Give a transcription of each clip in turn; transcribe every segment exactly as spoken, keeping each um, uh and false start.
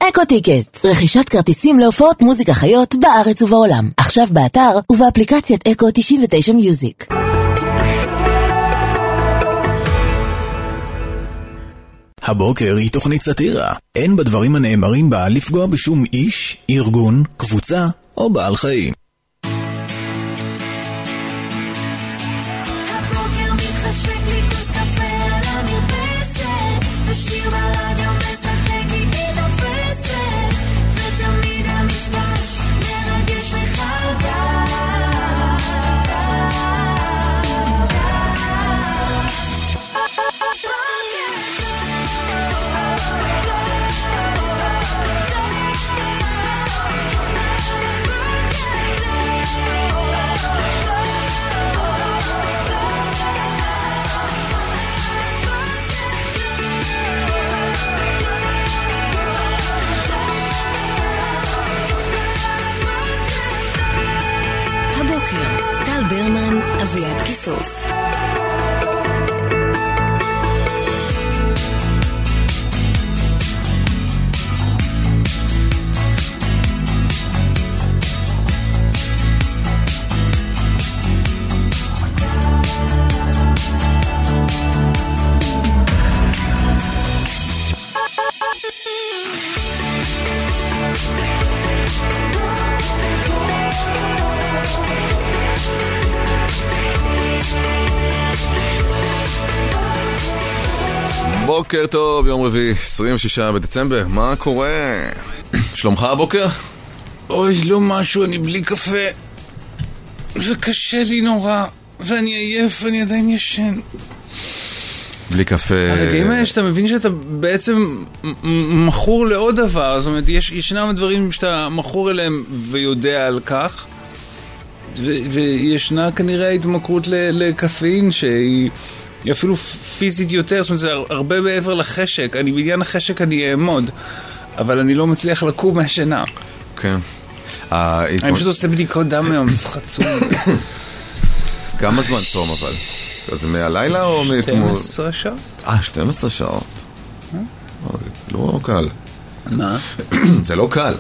אקו טיקטס, רכישת כרטיסים להופעות מוזיקה חיות בארץ ובעולם. עכשיו באתר ובאפליקציית אקו תשעים ותשע מיוזיק. הבוקר היא תוכנית סאטירה. אין בדברים הנאמרים בה לפגוע בשום איש, ארגון, קבוצה או בעל חיים. הבוקר מתחשק לי כוס קפה על המרפסת, ושיר ברדיו משחק איתי תופסת, ותמיד המפגש מרגש וחדש. הבוקר, טל ברמן, אביעד קיסוס. בוקר טוב, יום רביעי, עשרים ושישה בדצמבר, מה קורה? שלומך הבוקר? אוי, לא משהו, אני בלי קפה וקשה לי נורא ואני עייף, אני עדיין ישן. בלי קפה... הרגעים האלה שאתה מבין שאתה בעצם מכור לעוד דבר, זאת אומרת, יש, ישנם דברים שאתה מכור אליהם ויודע על כך, ו- וישנה כנראה התמכרות ל- לקפאין שהיא היא אפילו פיזית יותר, זאת אומרת, זה הרבה מעבר לחשק. אני בעניין החשק אני אעמוד, אבל אני לא מצליח לקום מהשינה. כן. אני פשוט עושה בדיקות דם היום, זה חצום. כמה זמן צום אבל? זה מהלילה או מאתמול? שתים עשרה שעות. אה, שתים עשרה שעות. זה לא קל. מה? זה לא קל.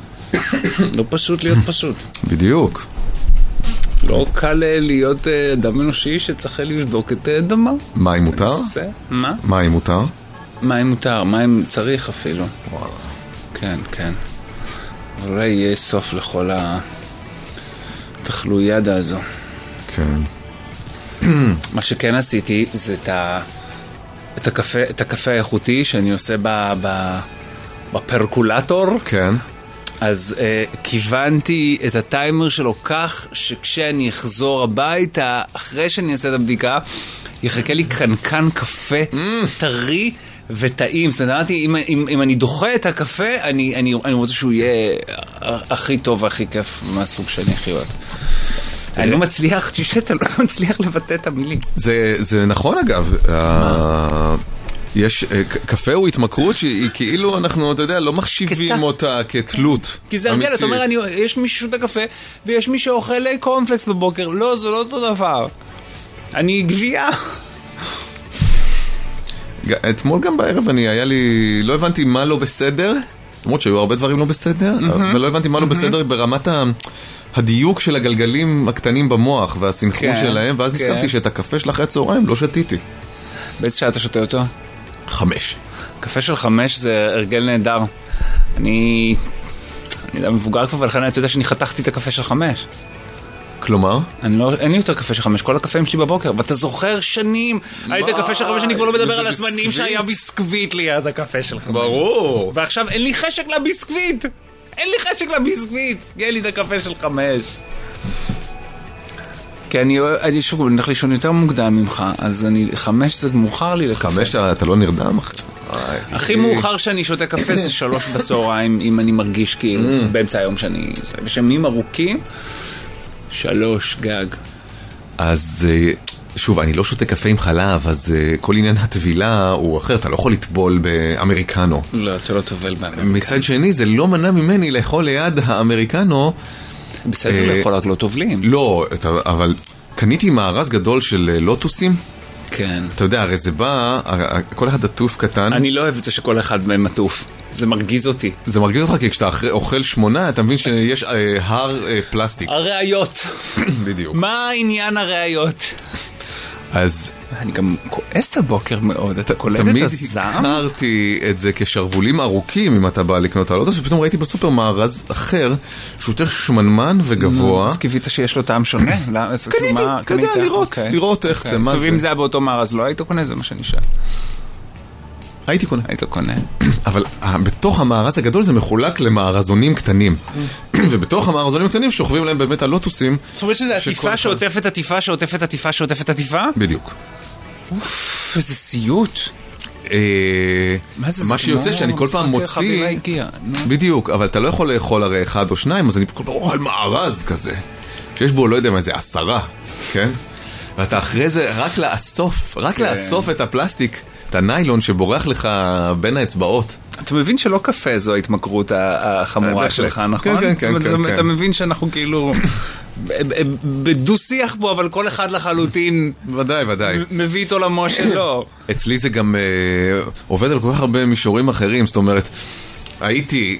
לא פשוט להיות פשוט. בדיוק. לא קל להיות אדם אנושי שצריך לבדוק את דמה. מים מותר? מה? מים מותר? מים מותר, מים צריך אפילו. וואלה. כן, כן. אולי יהיה סוף לכל התחלוידה הזו. כן. מה שכן עשיתי זה את, ה... את, הקפה, את הקפה האיכותי שאני עושה ב... ב... בפרקולטור. כן. אז uh, כיוונתי את הטיימר שלו כך שכשאני אחזור הביתה, אחרי שאני אעשה את הבדיקה, יחכה לי קנקן קפה mm. טרי וטעים. זאת אומרת, אם, אם, אם אני דוחה את הקפה, אני, אני, אני רוצה שהוא יהיה הכי טוב והכי כיף מהסוג שאני הכי אוהב. אני לא מצליח, תשתה, לא מצליח לבטא את המילים. זה, זה נכון אגב. יש, קפה הוא התמכרות שהיא כאילו אנחנו, אתה יודע, לא מחשיבים אותה כתלות. כי זה הרגל, אתה אומר, יש מי ששותה קפה ויש מי שאוכל קורנפלקס בבוקר. לא, זה לא אותו דבר. אני גבייה. אתמול גם בערב אני, היה לי, לא הבנתי מה לא בסדר, למרות שהיו הרבה דברים לא בסדר, ולא הבנתי מה לא בסדר ברמת הדיוק של הגלגלים הקטנים במוח והסינכרון שלהם, ואז נזכרתי שאת הקפה של אחרי הצהריים לא שתיתי. באיזה שעה אתה שותה אותו? חמש. קפה של חמש זה הרגל נהדר. אני... אני יודע, מבוגר כבר, ולכן אתה יודע שאני חתכתי את הקפה של חמש. כלומר? אני לא... אין לי יותר קפה של חמש, כל הקפאים שלי בבוקר. ואתה זוכר שנים, הייתי קפה של חמש, אני כבר לא מדבר על הזמנים שהיה ביסקוויט ליד הקפה של חמש. ברור. ועכשיו אין לי חשק לביסקוויט. אין לי חשק לביסקוויט. יהיה לי את הקפה של חמש. כי אני, אני שוב, אני הולך לישון יותר מוקדם ממך, אז אני, חמש זה מאוחר לי לקפה. חמש, אתה לא נרדם? הכי מאוחר שאני שותה קפה זה שלוש בצהריים, אם אני מרגיש כאילו, באמצע היום שאני, בשמים ארוכים, שלוש גג. אז שוב, אני לא שותה קפה עם חלב, אז כל עניין התבילה הוא אחר, אתה לא יכול לטבול באמריקנו. לא, אתה לא טובל באמריקנו. מצד שני, זה לא מנע ממני לאכול ליד האמריקנו. בסדר, לאכול רק לא טובלים. לא, אבל קניתי מארז גדול של לוטוסים. כן. אתה יודע, הרי זה בא, כל אחד עטוף קטן. אני לא אוהב את זה שכל אחד מהם עטוף. זה מרגיז אותי. זה מרגיז אותך, כי כשאתה אחרי- אוכל שמונה, אתה מבין שיש אה, הר אה, פלסטיק. הראיות. בדיוק. מה העניין הראיות? אז אני גם כועס הבוקר מאוד, אתה קולט את תמיד הזעם? הכרתי את זה כשרבולים ארוכים אם אתה בא לקנות את הלוטוס, ופתאום ראיתי בסופר מארז אחר שהוא יותר שמנמן וגבוה. אז קיווית שיש לו טעם שונה? לא, אז כאילו, קניתי, מה- אתה יודע, קנית? לראות, אוקיי. לראות איך זה, מה טוב, זה. אם זה היה באותו מארז, לא היית קונה? זה מה שאני שואל. הייתי קונה. היית קונה. אבל אה, בתוך המארז הגדול זה מחולק למארזונים קטנים. ובתוך המארזונים הקטנים שוכבים להם באמת הלוטוסים. זאת אומרת שזה שכל עטיפה אחד- שעוטפת עטיפה שעוטפת עטיפה שעוטפת עטיפה? בדיוק. אוף, איזה סיוט. אה, מה זה, זה מה שיוצא כמו שאני כל פעם משחק מוציא, חבילה הגיע, נו. בדיוק, אבל אתה לא יכול לאכול הרי אחד או שניים, אז אני כל פעם רואה על מארז כזה, שיש בו לא יודע מה זה, עשרה, כן? ואתה אחרי זה רק לאסוף, רק לאסוף את הפלסטיק, את הניילון שבורח לך בין האצבעות. אתה מבין שלא קפה זו ההתמכרות ה- החמורה בהחלט. שלך, נכון? כן, כן, זאת אומרת, כן, כן, אתה כן. מבין שאנחנו כאילו בדו שיח בו, אבל כל אחד לחלוטין ודאי, ודאי. מביא את עולמו שלו. אצלי זה גם אה, עובד על כל כך הרבה מישורים אחרים, זאת אומרת, הייתי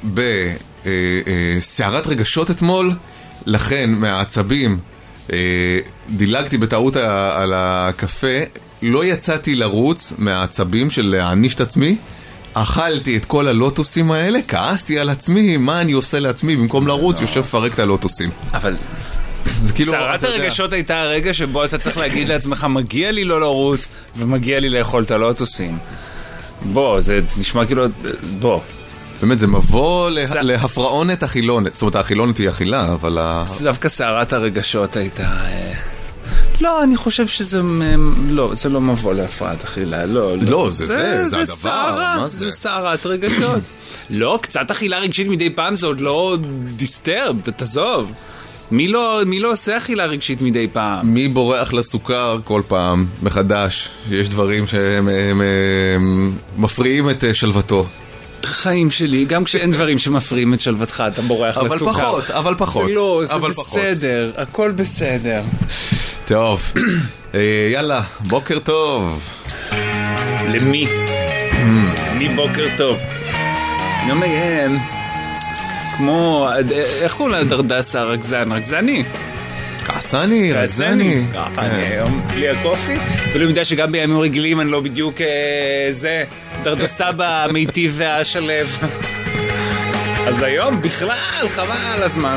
בסערת רגשות אתמול, לכן מהעצבים אה, דילגתי בטעות ה- על הקפה, לא יצאתי לרוץ מהעצבים של להעניש את עצמי, אכלתי את כל הלוטוסים האלה, כעסתי על עצמי, מה אני עושה לעצמי, במקום לרוץ יושב פרק את הלוטוסים. אבל זה כאילו, סערת אתה יודע, הרגשות הייתה הרגע שבו אתה צריך להגיד לעצמך, מגיע לי לא לרוץ, ומגיע לי לאכול את הלוטוסים. בוא, זה נשמע כאילו, בוא. באמת זה מבוא לה- ס- להפרעונת אכילונת, זאת אומרת האכילונת היא אכילה, אבל ה- דווקא סערת הרגשות הייתה... אה, לא, אני חושב שזה... מ- לא, זה לא מבוא להפרעת אכילה, לא. לא, זה זה, זה הדבר, סערה, מה זה? זה סערת רגשות. לא, קצת אכילה רגשית מדי פעם זה עוד לא דיסטרב, תעזוב. מי לא, מי לא עושה אכילה רגשית מדי פעם? מי בורח לסוכר כל פעם מחדש? יש דברים שהם הם, הם, מפריעים את אה, שלוותו. חיים שלי, גם כשאין דברים שמפריעים את שלוותך, אתה בורח אבל לסוכר. פחות, אבל פחות. זה לא, זה אבל פחות. בסדר, הכל בסדר. טוב, אה, יאללה, בוקר טוב. למי? מי בוקר טוב? יום מהם, כמו, איך קוראים לדרדס הרגזן? רגזני? כעסני, רזני. ככה אני היום בלי הקופי. ולא יודע שגם בימים רגילים אני לא בדיוק אה, זה, דרדסה במיטיב והשלב. אז היום בכלל חבל על הזמן.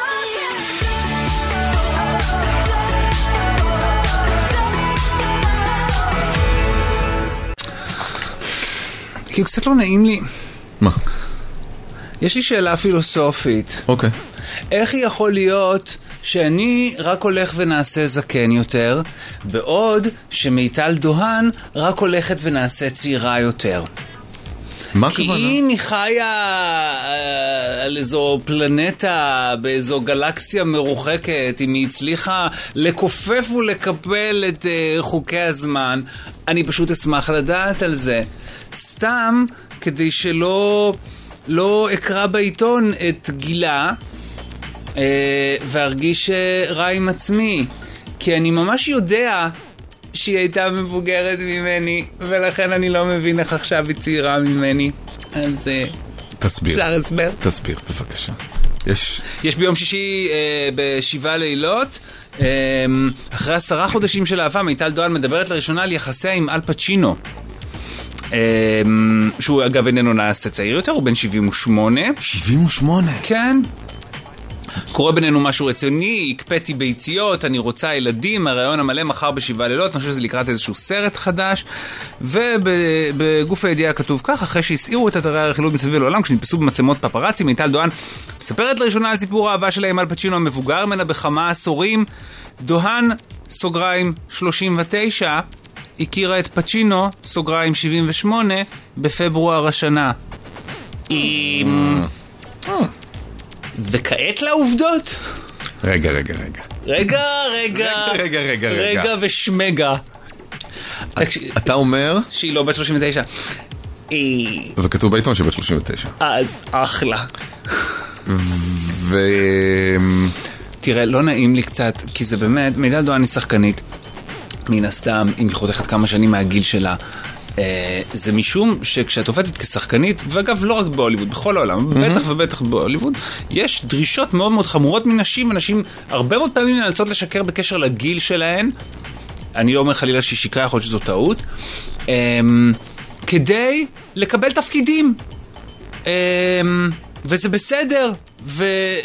כי קצת לא נעים לי. מה? יש לי שאלה פילוסופית. אוקיי. איך יכול להיות שאני רק הולך ונעשה זקן יותר, בעוד שמיטל דוהן רק הולכת ונעשה צעירה יותר? מה כי הכוונה? אם היא חיה אה, על איזו פלנטה, באיזו גלקסיה מרוחקת, אם היא הצליחה לקופף ולקפל את אה, חוקי הזמן, אני פשוט אשמח לדעת על זה. סתם כדי שלא לא אקרא בעיתון את גילה אה, וארגיש אה, רע עם עצמי. כי אני ממש יודע שהיא הייתה מבוגרת ממני, ולכן אני לא מבין איך עכשיו היא צעירה ממני. אז אה, תסביר. אפשר הסבר? תסביר, בבקשה. יש... יש ביום שישי אה, בשבעה לילות, אה, אחרי עשרה חודשים של אהבה, מיטל דוהן מדברת לראשונה על יחסיה עם אל פצ'ינו. אה, שהוא אגב איננו נעשה צעיר יותר, הוא בן שבעים ושמונה. שבעים ושמונה. כן. קורה בינינו משהו רציוני, הקפאתי ביציות, אני רוצה ילדים, הרעיון המלא מחר בשבעה לילות, אני חושב שזה לקראת איזשהו סרט חדש, ובגוף הידיעה כתוב כך, אחרי שהסעירו את אתרי הרכילות מסביב לעולם, כשנתפסו במצלמות פפרצי, מיטל דוהן מספרת לראשונה על סיפור האהבה שלה עם אל פצ'ינו המבוגר ממנה בכמה עשורים. דוהן, סוגריים שלושים ותשע, הכירה את פצ'ינו, סוגריים שבעים ושמונה, בפברואר השנה. עם... וכעת לעובדות. רגע, רגע, רגע. רגע, רגע, רגע, רגע, רגע. רגע ושמגה. אתה אומר, שהיא לא בת שלושים ותשע. וכתוב בעיתון שבת שלושים ותשע. אז אחלה. ו... תראה, לא נעים לי קצת, כי זה באמת, מיטל דוהן היא שחקנית, מן הסתם, אם היא חותכת כמה שנים מהגיל שלה, זה משום שכשאת עובדת כשחקנית, ואגב לא רק בהוליווד, בכל העולם, בטח ובטח בהוליווד, יש דרישות מאוד מאוד חמורות מנשים, ונשים הרבה מאוד פעמים נאלצות לשקר בקשר לגיל שלהן, אני לא אומר חלילה שהיא שיקרה, יכול להיות שזו טעות, כדי לקבל תפקידים. וזה בסדר, ו...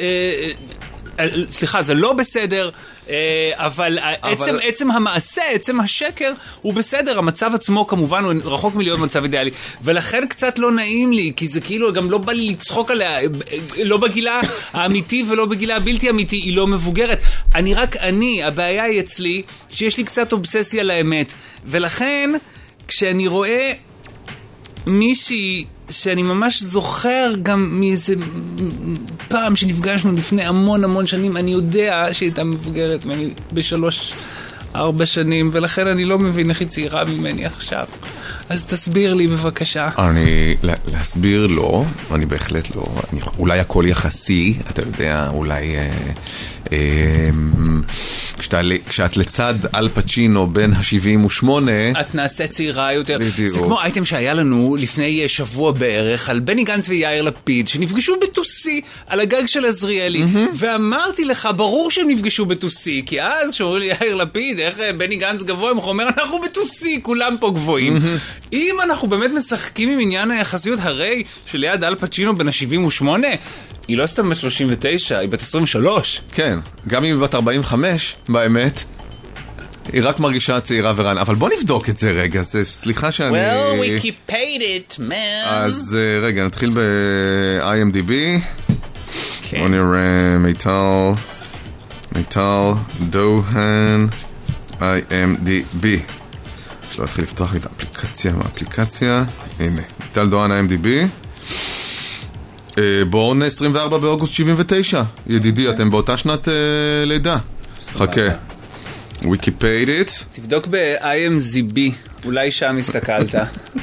סליחה, זה לא בסדר, אבל עצם, עצם המעשה, עצם השקר, הוא בסדר. המצב עצמו כמובן הוא רחוק מלהיות מצב אידיאלי, ולכן קצת לא נעים לי, כי זה כאילו גם לא בא לי לצחוק עליה, לא בגילה האמיתי ולא בגילה הבלתי אמיתי, היא לא מבוגרת. אני רק אני, הבעיה היא אצלי, שיש לי קצת אובססיה לאמת, ולכן כשאני רואה מישהי שאני ממש זוכר גם מאיזה פעם שנפגשנו לפני המון המון שנים, אני יודע שהיא הייתה מבוגרת ממני בשלוש ארבע שנים, ולכן אני לא מבין איך היא צעירה ממני עכשיו. אז תסביר לי בבקשה. אני, להסביר לא, אני בהחלט לא. אני, אולי הכל יחסי, אתה יודע, אולי... אה, אה, כשאת, כשאת לצד אל פצ'ינו בין ה-שבעים ושמונה... את נעשה צעירה יותר. בדיוק. זה כמו אייטם שהיה לנו לפני שבוע בערך, על בני גנץ ויאיר לפיד, שנפגשו בטוסי על הגג של עזריאלי, mm-hmm. ואמרתי לך, ברור שהם נפגשו בטוסי, כי אז כשאומרים לי יאיר לפיד, איך בני גנץ גבוה, הם אומר, אנחנו בטוסי, כולם פה גבוהים. Mm-hmm. אם אנחנו באמת משחקים עם עניין היחסיות, הרי שליד אל פצ'ינו בין ה-שבעים ושמונה, היא לא סתם בת שלושים ותשע, היא בת עשרים ושלוש. כן, גם אם היא בת ארבעים וחמש, באמת, היא רק מרגישה צעירה ורענה. אבל בוא נבדוק את זה רגע, זה, סליחה שאני... Well, we keep paid it, man. אז רגע, נתחיל ב-איי אם די בי. כן. בוא נראה מיטל, מיטל דוהן, איי אם די בי. שלא התחיל לפתוח לי את האפליקציה, מהאפליקציה. הנה, מיטל דוהן, איי אם די בי. בורן עשרים וארבעה באוגוסט שבעים ותשע. ידידי, אתם באותה שנת לידה. חכה. ויקיפדית. תבדוק ב-איי אם די בי, אולי שם הסתכלת.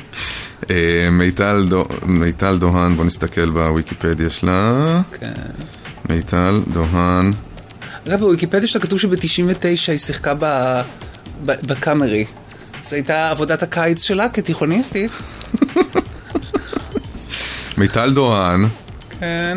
מיטל דוהן, בוא נסתכל בוויקיפדיה שלה. מיטל דוהן. אגב, בוויקיפדיה שלה כתוב שב-תשעים ותשע היא שיחקה בקאמרי. זו הייתה עבודת הקיץ שלה כתיכוניסטית. מיטל דוהן. כן.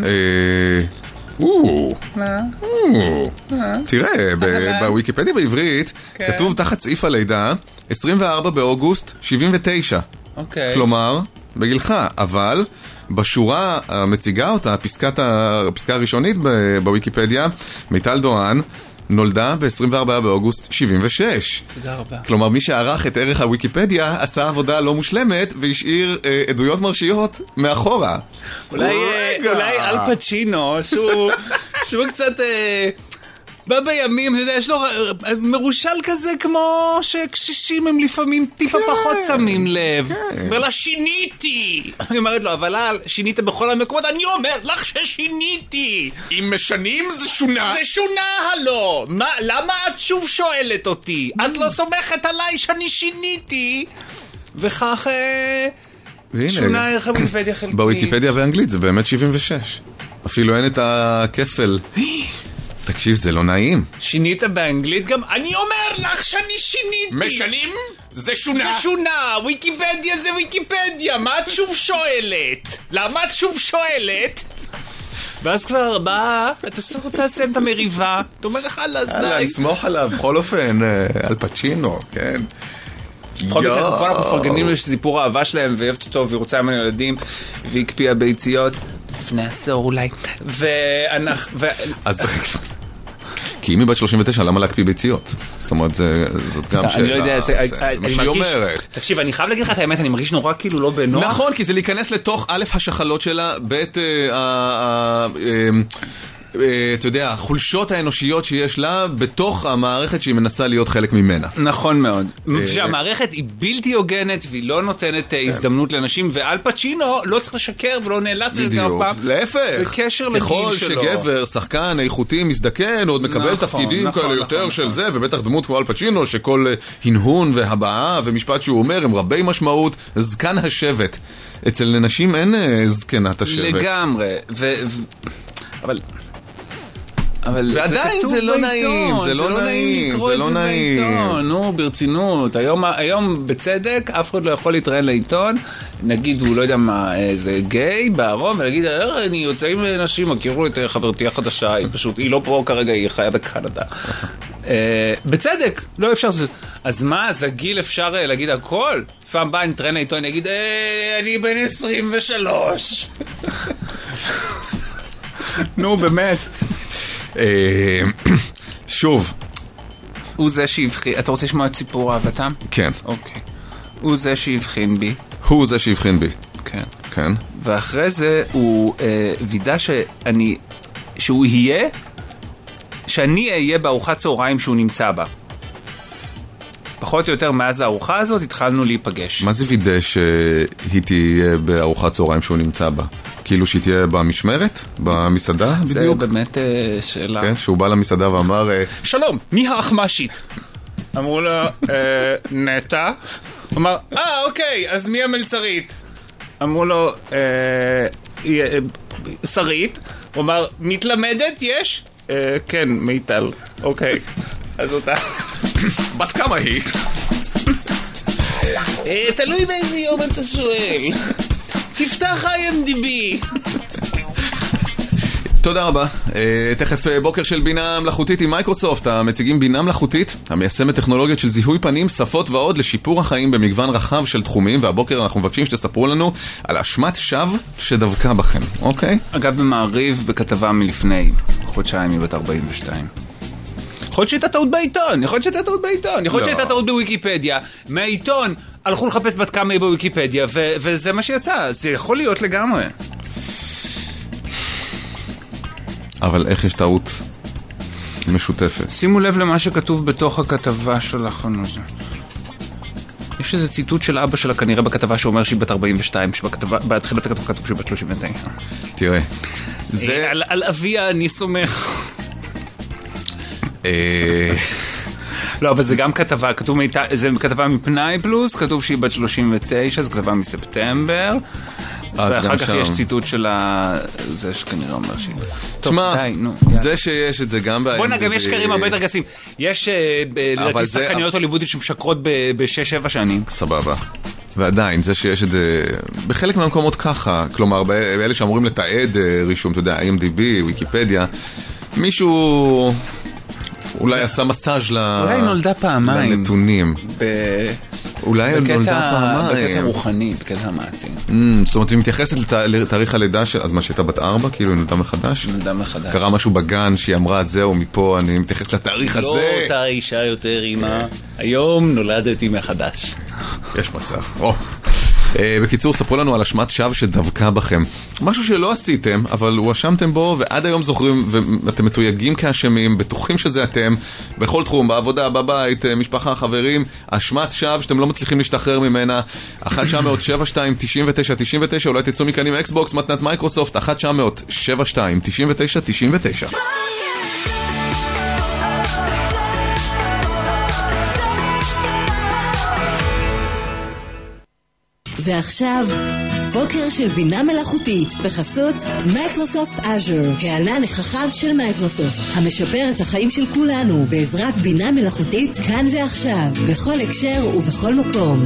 תראה, בוויקיפדיה בעברית כתוב תחת סעיף הלידה עשרים וארבעה באוגוסט שבעים ותשע. כלומר, בגילך, אבל בשורה המציגה אותה, הפסקה הראשונית בוויקיפדיה, מיטל דוהן נולדה ב-עשרים וארבעה באוגוסט שבעים ושש. תודה רבה. כלומר, מי שערך את ערך הוויקיפדיה עשה עבודה לא מושלמת והשאיר אה, עדויות מרשיות מאחורה. אולי, אה, אולי אל פצ'ינו, שהוא, שהוא קצת... אה... בא בימים, יש לו מרושל כזה כמו שקשישים הם לפעמים טיפה פחות שמים לב. אומר לה, שיניתי! אני אומרת לו, אבל שינית בכל המקומות, אני אומר לך ששיניתי! אם משנים זה שונה. זה שונה, הלא! למה את שוב שואלת אותי? את לא סומכת עליי שאני שיניתי? וכך שונה ערך הוויקיפדיה חלקי. בוויקיפדיה באנגלית זה באמת שבעים ושש. אפילו אין את הכפל. תקשיב, זה לא נעים. שינית באנגלית גם? אני אומר לך שאני שיניתי. משנים? זה שונה. זה שונה. ויקיפדיה זה ויקיפדיה. מה את שוב שואלת? למה את שוב שואלת? ואז כבר באה, אתה רוצה לסיים את המריבה. אתה אומר לך, אז די. אני אסמוך עליו, בכל אופן, אל פצ'ינו, כן. בכל מקרה, כבר אנחנו פרגנים לו שסיפור האהבה שלהם, ואהבת אותו, והיא רוצה עם הילדים, והיא הקפיאה ביציות. לפני עשור אולי. ואנחנו... אז... כי אם היא בת שלושים ותשע, למה להקפיא ביציות? זאת אומרת, זאת גם שאלה. אני לא יודע, זה מה שהיא אומרת. תקשיב, אני חייב להגיד לך את האמת, אני מרגיש נורא כאילו לא בנוח. נכון, כי זה להיכנס לתוך א' השחלות שלה, ב' אתה יודע, החולשות האנושיות שיש לה בתוך המערכת שהיא מנסה להיות חלק ממנה. נכון מאוד. שהמערכת היא בלתי הוגנת והיא לא נותנת הזדמנות לאנשים, ואל פצ'ינו לא צריך לשקר ולא נאלץ יותר פעם. להפך. בקשר לגיל ככל שלו. שגבר, שחקן, איכותי, מזדקן, עוד מקבל תפקידים כאלה יותר של זה, ובטח דמות כמו אל פצ'ינו, שכל הנהון והבעה ומשפט שהוא אומר הם רבי משמעות, זקן השבט. אצל נשים אין זקנת השבט. לגמרי. אבל... אבל ועדיין כתוב זה לא בעיתון, נעים, זה לא נעים, לקרוא זה את לא נעים. בעיתון, נו, ברצינות. היום, היום בצדק, אף אחד לא יכול להתראיין לעיתון, נגיד, הוא לא יודע מה, איזה גיי בארון, ולהגיד, אה, אני יוצא עם נשים, הכירו את חברתי החדשה, היא פשוט, היא לא פה כרגע, היא חיה בקנדה. בצדק, לא אפשר. אז מה, אז הגיל אפשר להגיד הכל? פעם באה נתראיין לעיתון, אני אגיד, אני בן עשרים ושלוש. נו, באמת. שוב. הוא זה שהבחין, אתה רוצה לשמוע את סיפור אהבתם? כן. אוקיי. הוא זה שהבחין בי. הוא זה שהבחין בי. כן. כן. ואחרי זה הוא אה, וידע שאני, שהוא יהיה, שאני אהיה בארוחת צהריים שהוא נמצא בה. פחות או יותר מאז הארוחה הזאת התחלנו להיפגש. מה זה וידא שהיא תהיה בארוחת צהריים שהוא נמצא בה? כאילו שהיא תהיה במשמרת? במסעדה בדיוק? זה באמת אה, שאלה. כן, שהוא בא למסעדה ואמר... אה, שלום, מי האחמשית? אמרו לו, אה, נטע. הוא אמר, אה, אוקיי, אז מי המלצרית? אמרו לו, אה, אה, שרית. הוא אמר, מתלמדת יש? אה, כן, מיטל. אוקיי, אז אותה. בת כמה היא? אה, תלוי באיזה יום אתה שואל. תפתח איי אם די בי. תודה רבה. Uh, תכף uh, בוקר של בינה מלאכותית עם מייקרוסופט, המציגים בינה מלאכותית, המיישמת טכנולוגיות של זיהוי פנים, שפות ועוד לשיפור החיים במגוון רחב של תחומים, והבוקר אנחנו מבקשים שתספרו לנו על אשמת שווא שדבקה בכם, אוקיי? אגב, במעריב, בכתבה מלפני חודשיים מבת ארבעים ושתיים. יכול להיות שהייתה טעות בעיתון, יכול להיות שהייתה טעות בעיתון, יכול להיות שהייתה טעות בוויקיפדיה, מהעיתון הלכו לחפש בת כמה היא בוויקיפדיה, ו- וזה מה שיצא, זה יכול להיות לגמרי. אבל איך יש טעות משותפת? שימו לב למה שכתוב בתוך הכתבה שלכם הזה. יש איזה ציטוט של אבא שלה כנראה בכתבה שאומר שהיא בת ארבעים ושתיים, שבתחילת הכתבה כתוב שהיא בת שלושים ותשע. תראה, זה... על, על אביה אני סומך. לא, אבל זה גם כתבה, כתוב, זה כתבה מפנאי פלוס, כתוב שהיא בת שלושים ותשע, זו כתבה מספטמבר, ואחר כך יש ציטוט של זה שכנראה אומר שהיא... תשמע, זה שיש את זה גם... בוא נגם, יש קרים הרבה יותר גסים. יש לדעתי שחקניות הוליוודית שמשקרות בשש שבע שנים. סבבה. ועדיין, זה שיש את זה בחלק מהמקומות ככה, כלומר, באלה שאמורים לתעד רישום, אתה יודע, איי אם די בי, ויקיפדיה, מישהו... אולי עשה מסאז' לנתונים. אולי נולדה פעמיים. בקטע רוחני, בקטע המעצים. זאת אומרת, היא מתייחסת לתאריך הלידה של... אז מה, שהייתה בת ארבע? כאילו, היא נולדה מחדש? נולדה מחדש. קרה משהו בגן שהיא אמרה, זהו, מפה אני מתייחס לתאריך הזה. לא אותה אישה יותר אימא. היום נולדתי מחדש. יש מצב. או. בקיצור, ספרו לנו על אשמת שווא שדבקה בכם. משהו שלא עשיתם, אבל הואשמתם בו, ועד היום זוכרים, ואתם מתויגים כאשמים, בטוחים שזה אתם, בכל תחום, בעבודה, בבית, משפחה, חברים, אשמת שווא שאתם לא מצליחים להשתחרר ממנה. אחת תשע אפס שבע שתיים תשעים ותשע תשעים ותשע, אולי תצאו מכאן עם אקסבוקס, מתנת מייקרוסופט, אחת תשע אפס שבע שתיים תשעים ותשע תשעים ותשע. ועכשיו, בוקר של בינה מלאכותית בחסות מייקרוסופט Azure, הענן החכם של מייקרוסופט, המשפר את החיים של כולנו בעזרת בינה מלאכותית כאן ועכשיו, בכל הקשר ובכל מקום.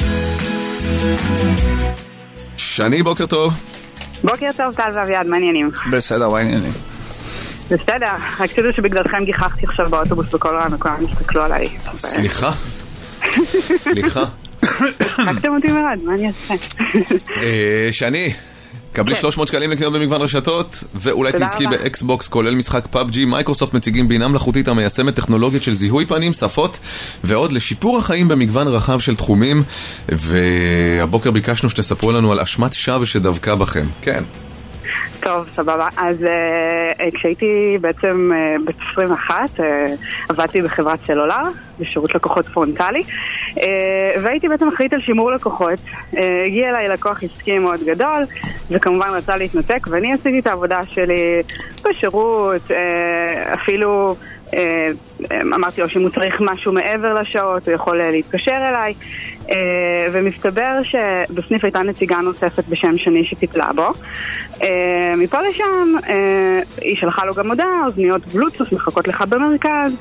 שני, בוקר טוב. בוקר טוב, טל ואביעד, מעניינים. בסדר, מה העניינים? בסדר, רק תדעו שבגללכם גיחכתי עכשיו באוטובוס בכל רעיון, וכולם הסתכלו עליי. סליחה. סליחה. חכתם אותי מרד, מה אני אעשה? שני, קבלי שלוש מאות שקלים לקנות במגוון רשתות, ואולי תזכי באקסבוקס כולל משחק פאבג'י. מייקרוסופט מציגים בינה מלאכותית המיישמת טכנולוגיות של זיהוי פנים, שפות ועוד לשיפור החיים במגוון רחב של תחומים. והבוקר ביקשנו שתספרו לנו על אשמת שווא שדבקה בכם. כן. טוב, סבבה. אז uh, כשהייתי בעצם uh, בת עשרים ואחת, uh, עבדתי בחברת סלולר, בשירות לקוחות פרונטלי, uh, והייתי בעצם אחראית על שימור לקוחות. Uh, הגיע אליי לקוח עסקי מאוד גדול, וכמובן רצה להתנתק, ואני עשיתי את העבודה שלי בשירות, uh, אפילו... אמרתי לו שאם הוא צריך משהו מעבר לשעות, הוא יכול להתקשר אליי, ומסתבר שבסניף הייתה נציגה נוספת בשם שני שטיפלה בו. מפה לשם היא שלחה לו גם הודעה, אוזניות בלוטות' מחכות לך במרכז.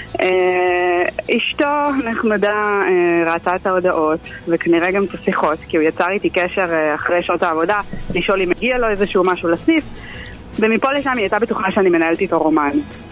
אשתו נחמדה ראתה את ההודעות וכנראה גם את השיחות, כי הוא יצר איתי קשר אחרי שעות העבודה לשאול אם מגיע לו איזשהו משהו לסניף, ומפה לשם היא הייתה בטוחה שאני מנהלת איתו רומן.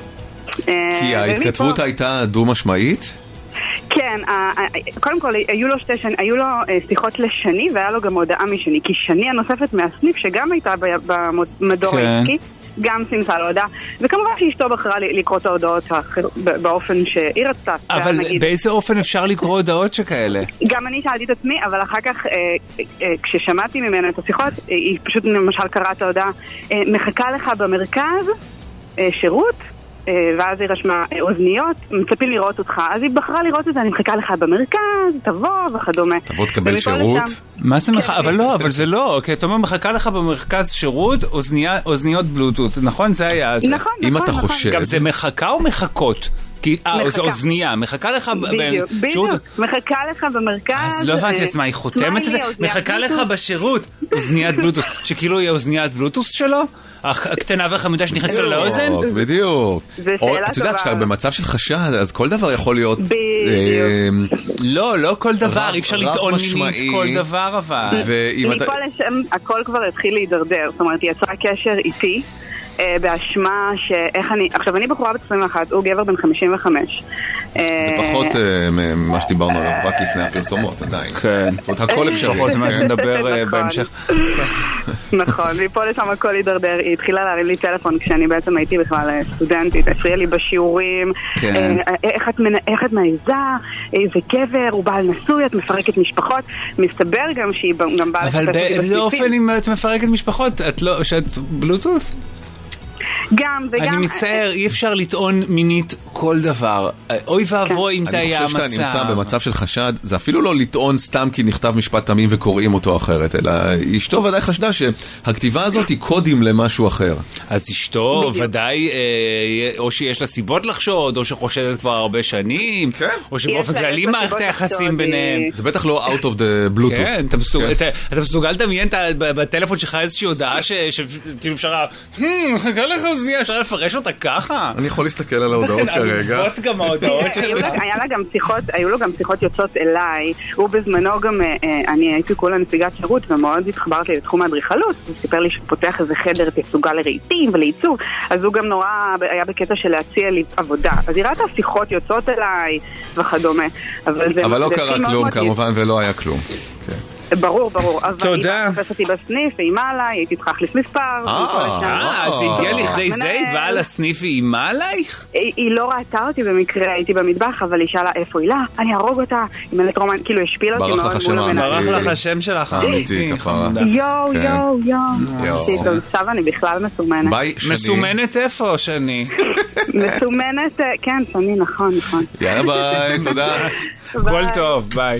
כי ההתכתבות הייתה דו-משמעית? כן, קודם כל היו לו שתי שני, היו לו שיחות לשני והיה לו גם הודעה משני, כי שני הנוספת מהסניף שגם הייתה במדור העסקי, גם סימסה לו הודעה, וכמובן שאשתו בחרה לקרוא את ההודעות באופן שהיא רצתה. אבל באיזה אופן אפשר לקרוא הודעות שכאלה? גם אני שאלתי את עצמי, אבל אחר כך כששמעתי ממנה את השיחות, היא פשוט למשל קראה את ההודעה, מחכה לך במרכז שירות, ואז היא רשמה אוזניות, מצפים לראות אותך, אז היא בחרה לראות את זה, אני מחכה לך במרכז, תבוא וכדומה. תבוא תקבל שירות? מה זה מחכה? אבל לא, אבל זה לא, כי אתה אומר מחכה לך במרכז שירות, אוזניות בלוטות, נכון? זה היה זה. נכון, אם נכון, אתה נכון. חושב... גם זה מחכה או מחכות? אה, זה אוזנייה, מחכה לך... בדיוק, בדיוק, מחכה לך במרכז... אז לא הבנתי, אז מה, היא חותמת את זה? מחכה לך בשירות, אוזניית בלוטות, שכאילו היא אוזניית בלוטות שלו? הקטנה והחמודה שנכנסת לו לאוזן? בדיוק. אתה יודעת שאתה במצב של חשד, אז כל דבר יכול להיות... לא, לא כל דבר, אי אפשר לטעון מינית כל דבר אבל. מכל השם, הכל כבר התחיל להידרדר, זאת אומרת, היא יצרה קשר איתי, באשמה שאיך אני... עכשיו, אני בחורה בת עשרים ואחת, הוא גבר בן חמישים וחמש. זה פחות ממה שדיברנו עליו, רק לפני הפרסומות, עדיין. כן. זאת אומרת, הכל אפשרי. פחות מה שנדבר בהמשך. נכון, ופה לשם הכל הידרדר. היא התחילה להרים לי טלפון כשאני בעצם הייתי בכלל סטודנטית. הפריעה לי בשיעורים. איך את מעיזה? איזה גבר, הוא בעל נשוי, את מפרקת משפחות. מסתבר גם שהיא גם בעל... אבל באיזה אופן אם את מפרקת משפחות? את לא... שאת בלוטות? גם וגם... אני מצטער, אי אפשר לטעון מינית כל דבר. אוי ואבוי אם זה היה המצב. אני חושב שאתה נמצא במצב של חשד, זה אפילו לא לטעון סתם כי נכתב משפט תמים וקוראים אותו אחרת, אלא אשתו ודאי חשדה שהכתיבה הזאת היא קודים למשהו אחר. אז אשתו ודאי, או שיש לה סיבות לחשוד, או שחושדת כבר הרבה שנים, או שבאופן כללי מערכת היחסים ביניהם. זה בטח לא out of the bluetooth. כן, אתה מסוגל לדמיין בטלפון שלך איזושהי הודעה שאפשר אוזניה, אפשר לפרש אותה ככה? אני יכול להסתכל על ההודעות כרגע. עלובות גם ההודעות שלך. היו לו גם שיחות יוצאות אליי. הוא בזמנו גם, אני הייתי כולה נציגת שירות ומאוד התחברתי לתחום האדריכלות. הוא סיפר לי שהוא פותח איזה חדר תסוגל לרהיטים ולעיצוב. אז הוא גם נורא היה בקטע של להציע לי עבודה. אז היא ראתה שיחות יוצאות אליי וכדומה. אבל לא קרה כלום כמובן ולא היה כלום. ברור, ברור. תודה. אבל היא תפסתי בסניף, היא אימה עליי, הייתי צריכה להחליף מספר. אה, אז היא הגיעה לכדי זה, היא באה לסניף והיא אימה עלייך? היא לא ראתה אותי במקרה, הייתי במטבח, אבל היא שאלה איפה היא לה, אני ארוג אותה, היא מלאת רומן, כאילו השפילה אותי מאוד מול המנהל. ברח לך השם שלך האמיתי. יואו, יואו, יואו. עכשיו אני בכלל מסומנת. ביי, שני. מסומנת איפה, שני? מסומנת, כן, שני, נכון, נכון. יאללה ביי, תודה. כל טוב, ביי.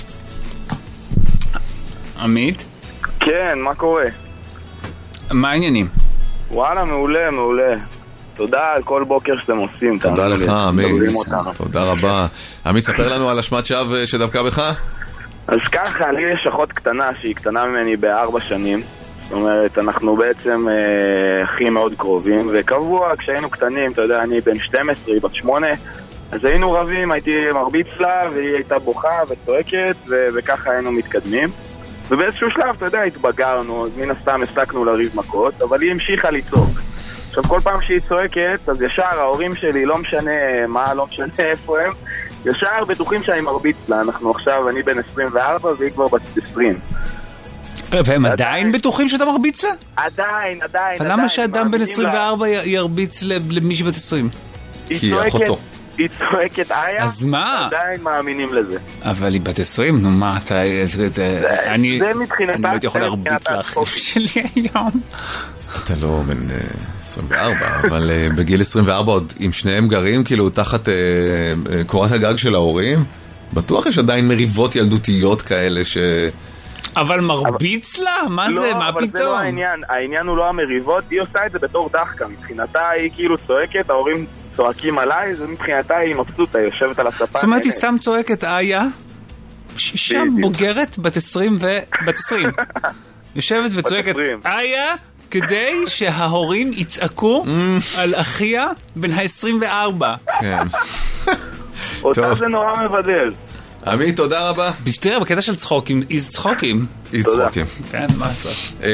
עמית? כן, מה קורה? מה העניינים? וואלה, מעולה, מעולה. תודה על כל בוקר שאתם עושים. תודה לך, עמית. תודה רבה. עמית, ספר לנו על אשמת שווא שדווקא בך? אז ככה, לי יש אחות קטנה שהיא קטנה ממני בארבע שנים. זאת אומרת, אנחנו בעצם אה, הכי מאוד קרובים, וקבוע כשהיינו קטנים, אתה יודע, אני בן שתים עשרה, היא בת שמונה, אז היינו רבים, הייתי מרביץ לה, והיא הייתה בוכה וצועקת, ו- וככה היינו מתקדמים. ובאיזשהו שלב, אתה יודע, התבגרנו, אז מן הסתם הפסקנו לריב מכות, אבל היא המשיכה לצעוק. עכשיו, כל פעם שהיא צועקת, אז ישר ההורים שלי, לא משנה מה, לא משנה איפה הם, ישר בטוחים שאני מרביץ לה. אנחנו עכשיו, אני בן עשרים וארבע, והיא כבר בת עשרים. והם עדיין בטוחים שאתה מרביץ לה? עדיין, עדיין. אבל למה שאדם בן עשרים וארבע ירביץ למישהי בת עשרים? כי היא אחותו. היא צועקת איה, אז מה? עדיין מאמינים לזה. אבל היא בת עשרים, נו מה, אתה... אני זה מבחינתה... אני לא הייתי יכול להרביץ לאחים שלי היום. אתה לא בן עשרים וארבע, אבל בגיל עשרים וארבע עוד עם שניהם גרים, כאילו תחת קורת הגג של ההורים, בטוח יש עדיין מריבות ילדותיות כאלה ש... אבל מרביץ לה? מה זה? מה פתאום? לא, אבל זה לא העניין. העניין הוא לא המריבות, היא עושה את זה בתור דחקה. מבחינתה היא כאילו צועקת, ההורים צועקים עליי, זה מבחינתה היא מבסוטה, היא יושבת על הספה. זאת אומרת, היא סתם צועקת, איה, אישה בוגרת בת עשרים ובת עשרים. יושבת וצועקת, איה, כדי שההורים יצעקו על אחיה בן ה-עשרים וארבע. כן. אותה זה נורא מבדל. עמית, תודה רבה. תראה, בקטע של צחוקים, איז צחוקים. איז צחוקים. כן, מה לעשות?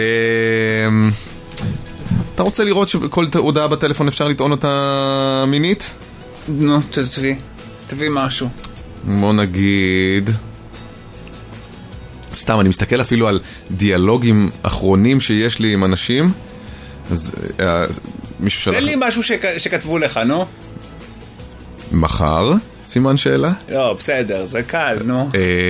אתה רוצה לראות שכל הודעה בטלפון אפשר לטעון אותה מינית? נו, תביא. תביא משהו. בוא נגיד... סתם, אני מסתכל אפילו על דיאלוגים אחרונים שיש לי עם אנשים. אז מישהו שלח... תן לי משהו שכתבו לך, נו. מחר? סימן שאלה? לא, בסדר, זה קל, נו.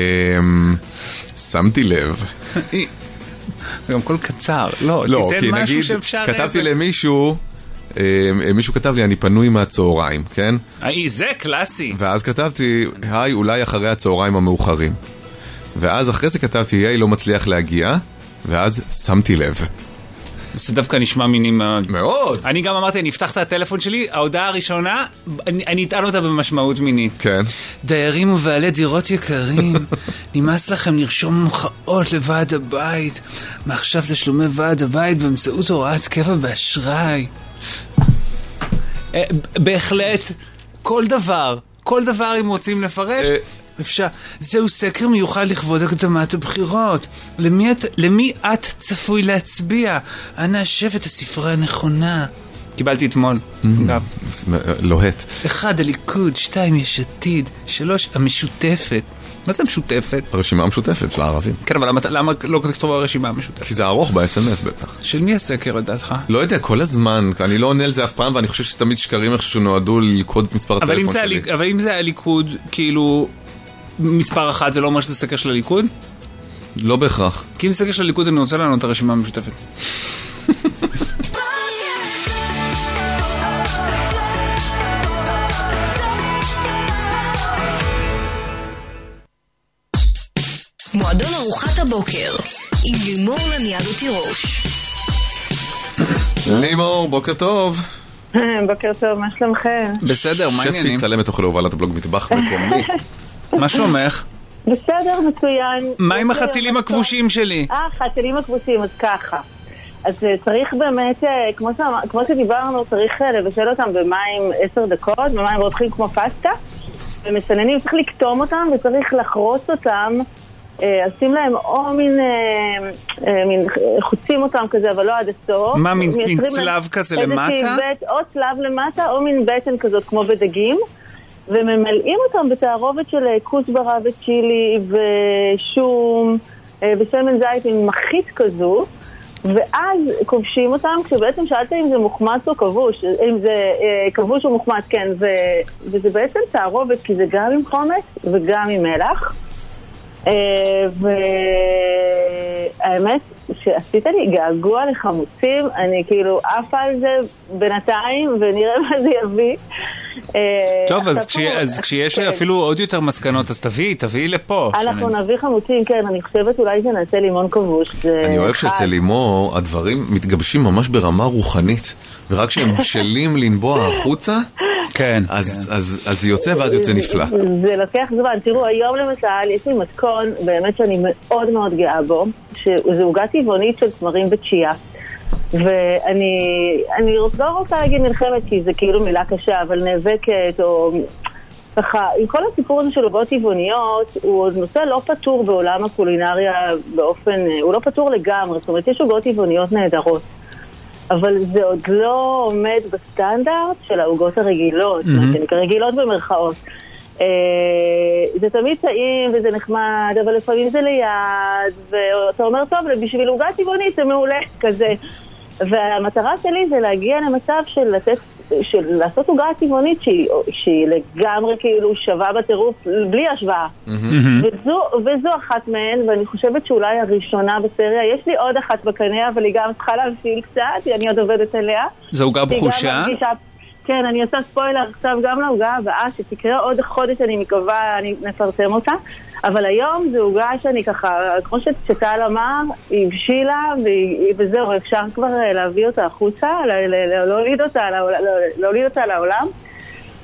שמתי לב. זה גם כל קצר. לא, תיתן משהו שאפשר... כתבתי למישהו, מישהו כתב לי, אני פנוי מהצהריים, כן? היי, זה קלאסי. ואז כתבתי, היי, אולי אחרי הצהריים המאוחרים. ואז אחרי זה כתבתי, היי, לא מצליח להגיע, ואז שמתי לב. זה דווקא נשמע מיני מאוד. מאוד. אני גם אמרתי, אני אפתח את הטלפון שלי, ההודעה הראשונה, אני, אני אטען אותה במשמעות מינית. כן. דיירים ובעלי דירות יקרים, נמאס לכם לרשום מחאות לוועד הבית. מעכשיו תשלומי ועד הבית באמצעות הוראת קבע באשראי. בהחלט, כל דבר, כל דבר אם רוצים לפרש... אפשר. זהו סקר מיוחד לכבוד הקדמת הבחירות. למי את, למי את צפוי להצביע? אנא השבט הספרה הנכונה. קיבלתי אתמול. לוהט. אחד, הליכוד. שתיים, יש עתיד. שלוש, המשותפת. מה זה המשותפת? הרשימה המשותפת של הערבים. כן, אבל למה, למה לא כתוב הרשימה המשותפת? כי זה ארוך ב-אס אם אס בטח. של מי הסקר לדעתך? לא יודע, כל הזמן. אני לא עונה על זה אף פעם, ואני חושב שתמיד שקרים איך שנועדו ללכוד את מספר הטלפון שלי. אבל אם זה הליכוד, כאילו... מספר אחת זה לא אומר שזה סקר של הליכוד? לא בהכרח. כי אם סקר של הליכוד אני רוצה לענות את הרשימה המשותפת. מועדון ארוחת הבוקר עם לימור לניאדו תירוש. לימור, בוקר טוב. בוקר טוב, מה שלומכם? בסדר, מה העניינים? שפי צלמת אוכל להובלת הבלוג מטבח מקומי. מה שלומך? בסדר, מצוין. מה עם החצילים הכבושים שלי? אה, חצילים הכבושים, אז ככה. אז צריך באמת, כמו, כמו שדיברנו, צריך לבשל אותם במים עשר דקות, במים רותחים כמו פסטה, ומסננים, צריך לקטום אותם וצריך לחרוץ אותם, עושים להם או מין, מין חוצים אותם כזה, אבל לא עד הסוף. מה, מין, מין צלב כזה למטה? בית, או צלב למטה, או מין בטן כזאת כמו בדגים. וממלאים אותם בתערובת של כוסברה וצ'ילי ושום ושמן זית עם מחית כזו, ואז כובשים אותם, כשבעצם שאלת אם זה מוחמץ או כבוש, אם זה כבוש או מוחמץ, כן, ו, וזה בעצם תערובת, כי זה גם עם חומץ וגם עם מלח. והאמת שעשית לי געגוע לחמוצים, אני כאילו אף על זה בינתיים ונראה מה זה יביא. טוב, אז כשיש אפילו עוד יותר מסקנות, אז תביאי, תביאי לפה. אנחנו נביא חמוצים, כן, אני חושבת אולי שנעשה לימון כבוש. אני אוהב שאצל לימור הדברים מתגבשים ממש ברמה רוחנית, ורק כשהם בשלים לנבוע החוצה, כן, אז, כן. אז, אז זה יוצא ואז יוצא נפלא. זה לוקח זמן. תראו, היום למשל יש לי מתכון באמת שאני מאוד מאוד גאה בו, שזה עוגה טבעונית של צמרים וצ'יה. ואני אני לא רוצה להגיד מלחמת, כי זה כאילו מילה קשה, אבל נאבקת או ככה, עם כל הסיפור הזה של עוגות טבעוניות, הוא נושא לא פתור בעולם הקולינריה באופן, הוא לא פתור לגמרי. זאת אומרת, יש עוגות טבעוניות נהדרות. אבל זה עוד לא עומד בסטנדרט של העוגות הרגילות, mm-hmm. רגילות במרכאות. אה, זה תמיד טעים וזה נחמד, אבל לפעמים זה ליד, ואתה אומר, טוב, בשביל עוגה טבעונית זה מעולה כזה. והמטרה שלי זה להגיע למצב של, לתת, של לעשות עוגה טבעונית שהיא, שהיא לגמרי כאילו שווה בטירוף, בלי השוואה. Mm-hmm. וזו, וזו אחת מהן, ואני חושבת שאולי הראשונה בסריה, יש לי עוד אחת בקנה, אבל היא גם צריכה להבשיל קצת, אני עוד עובדת עליה. זו עוגה בחושה? כן, אני עושה ספוילר עכשיו גם לעוגה הבאה, שתקרה עוד חודש, אני מקווה, אני נפרסם אותה. אבל היום זו עוגה שאני ככה, כמו שטל אמר, היא הבשילה, וזהו, אפשר כבר להביא אותה החוצה, להוליד אותה, להוליד אותה לעולם.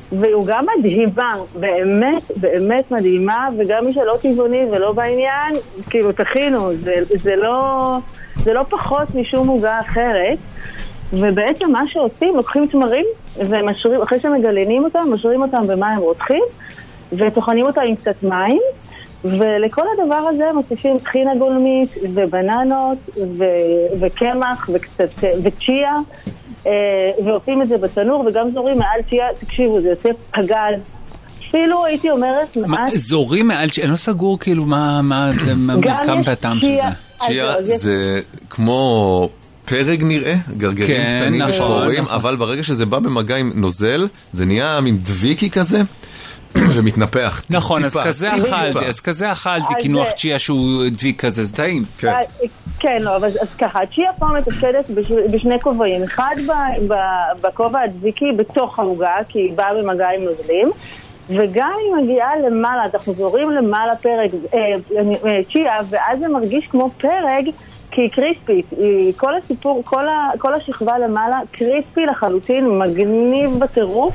והיא עוגה מדהימה, באמת, באמת מדהימה, וגם מי שלא טבעוני ולא בעניין, כאילו תכינו, זה, זה לא, זה לא פחות משום עוגה אחרת. ובעצם מה שעושים, לוקחים תמרים ומשרים, אחרי שמגלנים אותם, משרים אותם במים רותחים וטוחנים אותם עם קצת מים, ולכל הדבר הזה מוסיפים טחינה גולמית ובננות ו- וקמח וקצת וצ'יה, ועושים את זה בתנור וגם זורים מעל צ'יה. תקשיבו, זה יוצא פגל, אפילו הייתי אומרת מעט... זורים מעל צ'יה? אני לא סגור כאילו מה המרקם והטעם של זה. צ'יה זה כמו... פרג נראה, גרגרים קטנים ושחורים, אבל ברגע שזה בא במגע עם נוזל, זה נהיה מין דביקי כזה, ומתנפח. נכון, אז כזה אכלתי, אז כזה אכלתי קינוח צ'יה שהוא דביק כזה, זה טעים. כן, לא, אבל אז ככה, צ'יה פה מתפקדת בשני כובעים, אחד בכובע הדביקי בתוך העוגה, כי היא באה במגע עם נוזלים, וגם היא מגיעה למעלה, אנחנו זורים למעלה פרג צ'יה, ואז זה מרגיש כמו פרג, כי היא קריספית, היא, כל הסיפור, כל, ה, כל השכבה למעלה קריספי לחלוטין, מגניב בטירוף,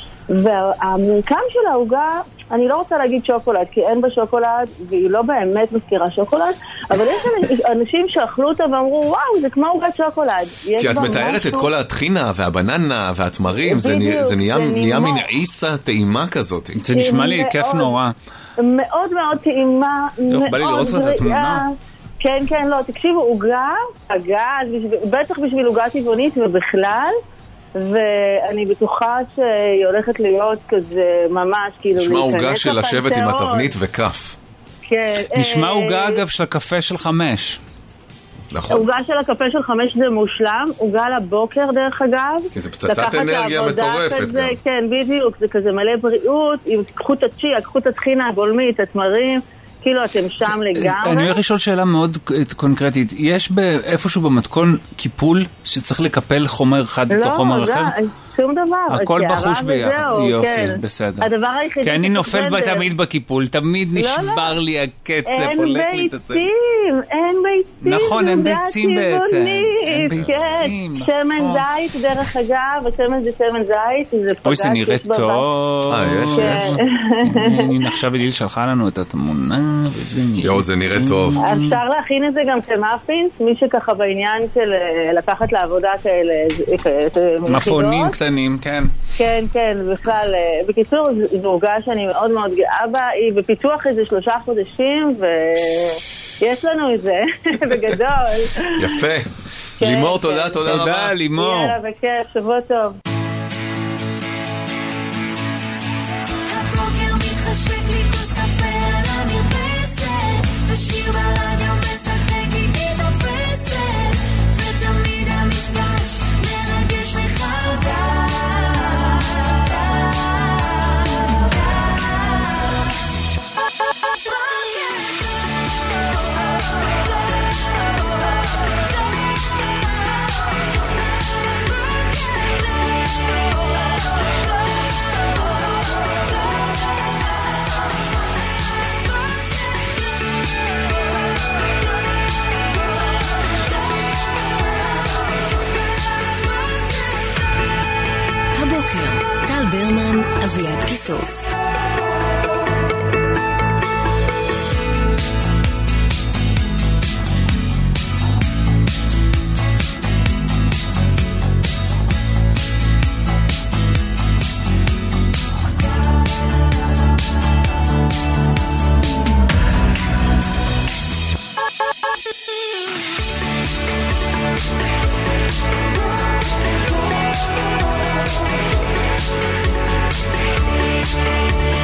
והמרקם של העוגה, אני לא רוצה להגיד שוקולד, כי אין בה שוקולד, והיא לא באמת מזכירה שוקולד, אבל יש אנשים שאכלו אותה ואמרו, וואו, זה כמו עוגת שוקולד. כי את מתארת משהו... את כל הטחינה והבננה והתמרים, זה, בדיוק, זה נהיה, זה נהיה מין עיסה טעימה כזאת. זה נשמע לי כיף נורא. מאוד מאוד טעימה, מאוד בריאה. כן, כן, לא, תקשיבו, עוגה, עוגה, בטח בשביל עוגה טבעונית ובכלל, ואני בטוחה שהיא הולכת להיות כזה ממש, כאילו... נשמע עוגה של לשבת עם התבנית וכף. כן. נשמע עוגה, אגב, של הקפה של חמש. נכון. עוגה של הקפה של חמש זה מושלם, עוגה לבוקר דרך אגב. כי זה פצצת אנרגיה מטורפת כזה, גם. כן, בדיוק, זה כזה מלא בריאות, אם תקחו את הצ'יה, תקחו את הטחינה הגולמית, התמרים, כאילו אתם שם לגמרי. אני הולך לשאול שאלה מאוד קונקרטית. יש איפשהו במתכון קיפול שצריך לקפל חומר אחד לתוך חומר אחר? לא, שום דבר. הכל בחוש ביחד. יופי, בסדר. הדבר היחידי... כי אני נופל תמיד בקיפול, תמיד נשבר לי הקצב, הולך להתעצב. אין ביצים, אין ביצים. נכון, אין ביצים בעצם. אין ביצים, נכון. שמן זית, דרך אגב, השמן זה שמן זית. אוי, זה נראה טוב. אה, יש, יש. הנה עכשיו אליל שלחה לנו את התמונה, וזה נראה. יואו, זה נראה טוב. אפשר להכין את זה גם כמאפינס, מי שככה בעניין של לקחת לעבודה כאלה, מפונים קטנים, כן. כן, כן, בכלל. בקיצור, זו עוגה שאני מאוד מאוד גאה בה, היא בפיתוח איזה שלושה חודשים, ויש לנו את זה, בגדול. יפה. לימור, תודה, תודה רבה. תודה, לימור. יאללה, בכיף, שבוע טוב. הבוקר מתחשק לי כוס קפה על המרפסת, ושיר ברדיו משחק איתי תופסת, ותמיד המפגש מרגש מחדש. הבוקר, טל ברמן, אביעד קיסוס. We'll be right back.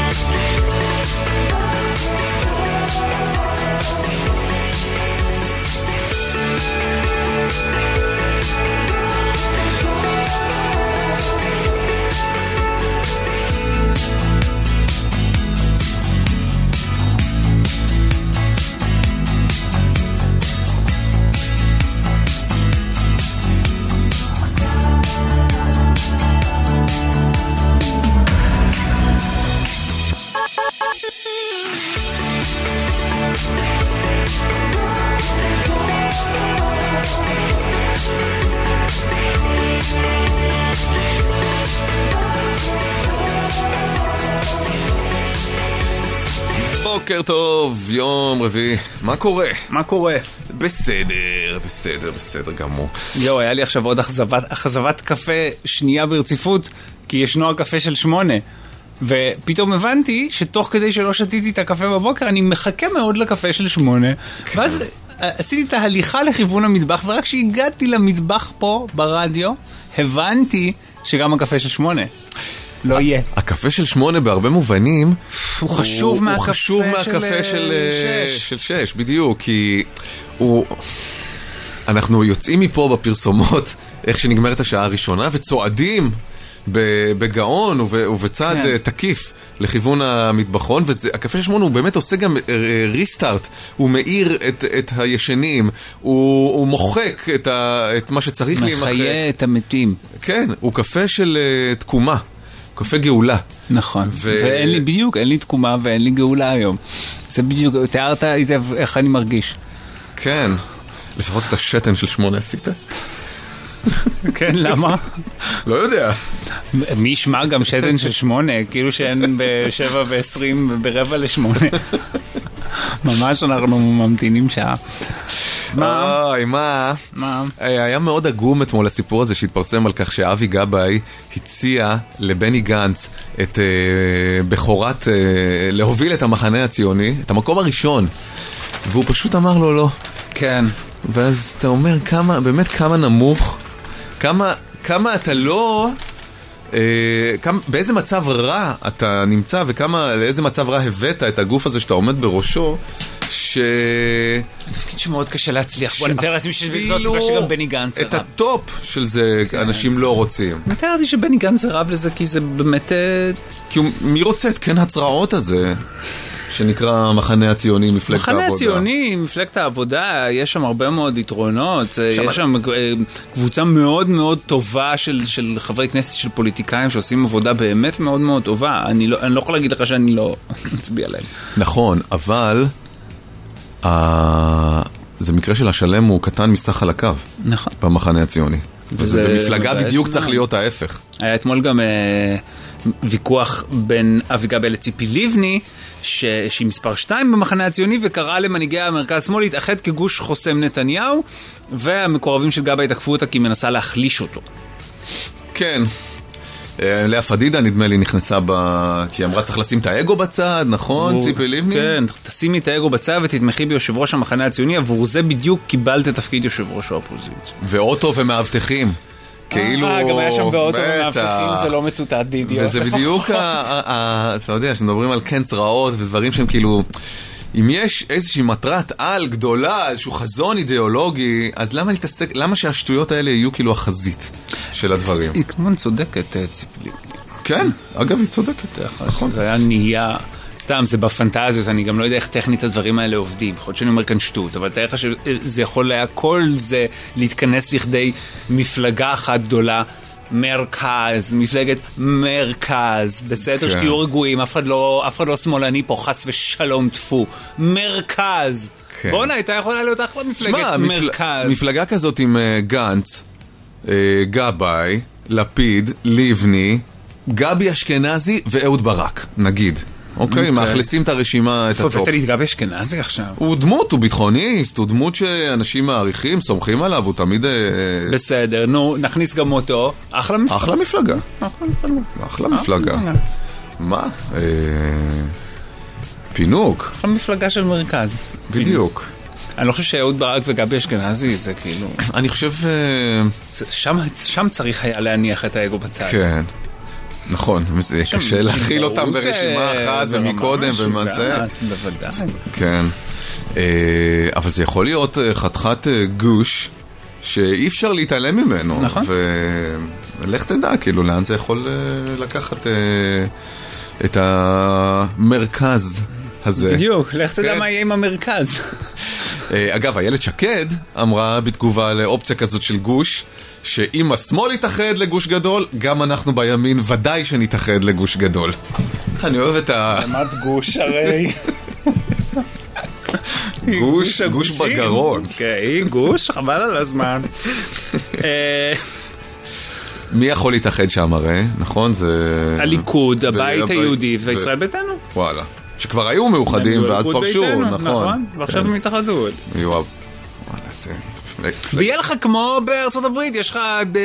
בוקר טוב, יום רביעי. מה קורה? מה קורה? בסדר, בסדר, בסדר גמור. יו, היה לי עכשיו עוד אכזבת, אכזבת קפה שנייה ברציפות, כי ישנו הקפה של שמונה. ופתאום הבנתי שתוך כדי שלא שתיתי את הקפה בבוקר, אני מחכה מאוד לקפה של שמונה. ואז עשיתי את ההליכה לכיוון המטבח, ורק כשהגעתי למטבח פה ברדיו, הבנתי שגם הקפה של שמונה לא יהיה. הקפה של שמונה בהרבה מובנים הוא חשוב מהקפה, הוא חשוב מהקפה של, של, של שש, בדיוק, כי הוא... אנחנו יוצאים מפה בפרסומות, איך שנגמרת השעה הראשונה, וצועדים בגאון ובצד כן. תקיף לכיוון המטבחון, והקפה של שמונה הוא באמת עושה גם ריסטארט, הוא מאיר את, את הישנים, הוא, הוא מוחק את, ה, את מה שצריך להימחק. מחיה את המתים. כן, הוא קפה של uh, תקומה. קפה גאולה. נכון, ו... ואין לי בדיוק, אין לי תקומה ואין לי גאולה היום. זה בדיוק, תיארת איך אני מרגיש. כן, לפחות את השתן של שמונה עשית. כן, למה? לא יודע. מי ישמע גם שתן של שמונה, כאילו שאין בשבע ועשרים ברבע לשמונה. ממש אנחנו ממתינים שעה. מה? אוי, מה? מה? היה מאוד עגום אתמול הסיפור הזה שהתפרסם על כך שאבי גבאי הציע לבני גנץ את uh, בכורת, uh, להוביל את המחנה הציוני, את המקום הראשון, והוא פשוט אמר לו לא. כן. ואז אתה אומר כמה, באמת כמה נמוך, כמה, כמה אתה לא... כמה, באיזה מצב רע אתה נמצא וכמה, לאיזה מצב רע הבאת את הגוף הזה שאתה עומד בראשו, ש... תפקיד שמאוד קשה להצליח. בוא נתאר לעצמי שזו הסיבה שגם בני גנץ רב. את הטופ של זה אנשים לא רוצים. נתאר לעצמי שבני גנץ רב לזה כי זה באמת... כי מי רוצה את כן הצרעות הזה? שנקרא מחנה הציוני, מפלגת מחנה העבודה. מחנה הציוני, מפלגת העבודה, יש שם הרבה מאוד יתרונות, שם... יש שם קבוצה מאוד מאוד טובה של, של חברי כנסת, של פוליטיקאים, שעושים עבודה באמת מאוד מאוד טובה. אני לא, אני לא יכול להגיד לך שאני לא מצביע להם. נכון, אבל ה... זה מקרה של השלם הוא קטן מסך חלקיו. נכון. במחנה הציוני. וזה, וזה במפלגה בדיוק צריך להיות ההפך. היה אתמול גם אה, ויכוח בין אבי גבאי לציפי לבני, ש... שהיא מספר שתיים במחנה הציוני, וקראה למנהיגי המרכז שמאל להתאחד כגוש חוסם נתניהו, והמקורבים של גבאי תקפו אותה כי היא מנסה להחליש אותו. כן. לאה פדידה נדמה לי נכנסה ב... כי היא אמרה צריך לשים את האגו בצד, נכון? ציפי לבני? כן, תשימי את האגו בצד ותתמכי ביושב ראש המחנה הציוני, עבור זה בדיוק קיבלת תפקיד יושב ראש האופוזיציה. ואוטו ומאבטחים. כאילו... אה, גם היה שם באוטו ומאבטחים, זה לא מצוטט בדיוק. וזה בדיוק, אתה יודע, שנדברים על כן צרעות ודברים שהם כאילו... אם יש איזושהי מטרת על גדולה, איזשהו חזון אידיאולוגי, אז למה להתעסק, למה שהשטויות האלה יהיו כאילו החזית של הדברים? היא כמובן צודקת, ציפי לבני. כן, אגב היא צודקת. נכון. זה היה נהיה, סתם, זה בפנטזיות, אני גם לא יודע איך טכנית הדברים האלה עובדים. יכול להיות שאני אומר כאן שטות, אבל תאר לך שזה יכול היה כל זה להתכנס לכדי מפלגה אחת גדולה, מרכז, מפלגת מרכז, בסדר, שתהיו רגועים, אף אחד לא, אף אחד לא שמאלני פה, חס ושלום תפו, מרכז. בוא'נה, הייתה יכולה להיות אחלה מפלגת מרכז. מפלגה כזאת עם גנץ, גבאי, לפיד, לבני, גבי אשכנזי ואהוד ברק, נגיד. אוקיי, מאכלסים את הרשימה, את הטופ. איפה לי את גבי אשכנזי עכשיו? הוא דמות, הוא ביטחוניסט, הוא דמות שאנשים מעריכים, סומכים עליו, הוא תמיד... בסדר, נו, נכניס גם אותו. אחלה מפלגה. אחלה מפלגה. אחלה מפלגה. אחלה מפלגה. מה? פינוק. אחלה מפלגה של מרכז. בדיוק. אני לא חושב שאהוד ברק וגבי אשכנזי זה כאילו... אני חושב... שם צריך היה להניח את האגו בצד. כן. נכון, זה קשה להכיל אותם ברשימה אחת ומקודם ומה זה. בוודאי. כן. אבל זה יכול להיות חתיכת גוש שאי אפשר להתעלם ממנו. נכון. ולך תדע, כאילו, לאן זה יכול לקחת את המרכז הזה. בדיוק, לך תדע מה יהיה עם המרכז. אגב, איילת שקד אמרה בתגובה לאופציה כזאת של גוש, שאם השמאל יתאחד לגוש גדול, גם אנחנו בימין ודאי שנתאחד לגוש גדול. אני אוהב את ה... למד גוש הרי... גוש, גוש בגרון. אוקיי, גוש, חבל על הזמן. מי יכול להתאחד שם הרי, נכון? זה... הליכוד, הבית היהודי וישראל ביתנו. וואלה. שכבר היו מאוחדים, ואז פרשו, נכון. ועכשיו הם התאחדו. יואב. ויהיה לך כמו בארצות הברית, יש לך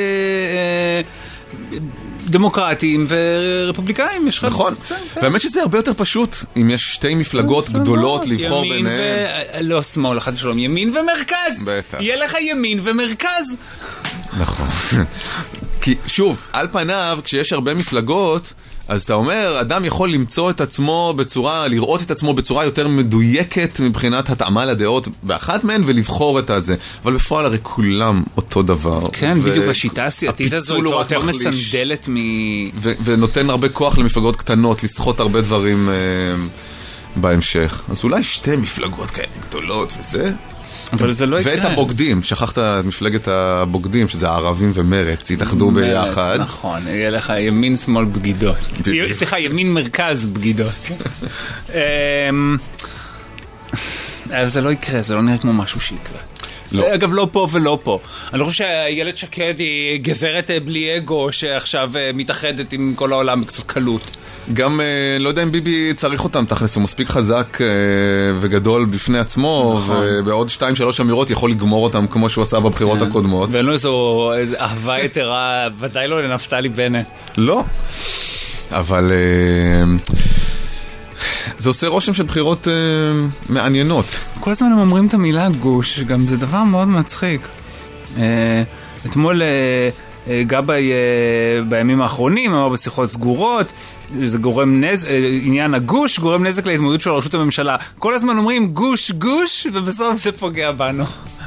דמוקרטים ורפובליקאים, יש לך... נכון, והאמת שזה הרבה יותר פשוט, אם יש שתי מפלגות גדולות לבחור ביניהם. לא שמאל, חס ושלום, ימין ומרכז. בטח. יהיה לך ימין ומרכז. נכון. כי שוב, על פניו, כשיש הרבה מפלגות, אז אתה אומר, אדם יכול למצוא את עצמו בצורה, לראות את עצמו בצורה יותר מדויקת מבחינת התאמה לדעות באחת מהן ולבחור את הזה. אבל בפועל הרי כולם אותו דבר. כן, בדיוק השיטה הסיעתית הזו היא יותר מסנדלת מ... ונותן הרבה כוח למפלגות קטנות, לסחוט הרבה דברים בהמשך. אז אולי שתי מפלגות כאלה גדולות וזה... אבל זה לא יקרה. ואת הבוגדים, שכחת את מפלגת הבוגדים, שזה הערבים ומרץ, התאחדו ביחד. מרץ, נכון, יהיה לך ימין שמאל בגידות. סליחה, ימין מרכז בגידות. אבל זה לא יקרה, זה לא נראה כמו משהו שיקרה. לא. אגב, לא פה ולא פה. אני לא חושב שהילד שקד היא גברת בלי אגו שעכשיו מתאחדת עם כל העולם בקצת קלות. גם, לא יודע אם ביבי צריך אותם, תכלס, הוא מספיק חזק וגדול בפני עצמו, נכון. ובעוד שתיים שלוש אמירות יכול לגמור אותם כמו שהוא עשה בבחירות כן. הקודמות. ואין לו איזו אהבה יתרה, ודאי לא לנפתלי בנט. לא, אבל זה עושה רושם של בחירות מעניינות. כל הזמן הם אומרים את המילה גוש, גם זה דבר מאוד מצחיק. אתמול גבי בימים האחרונים אמר בשיחות סגורות, זה גורם נזק, עניין הגוש גורם נזק להתמודדות של ראשות הממשלה. כל הזמן אומרים גוש גוש ובסוף זה פוגע בנו.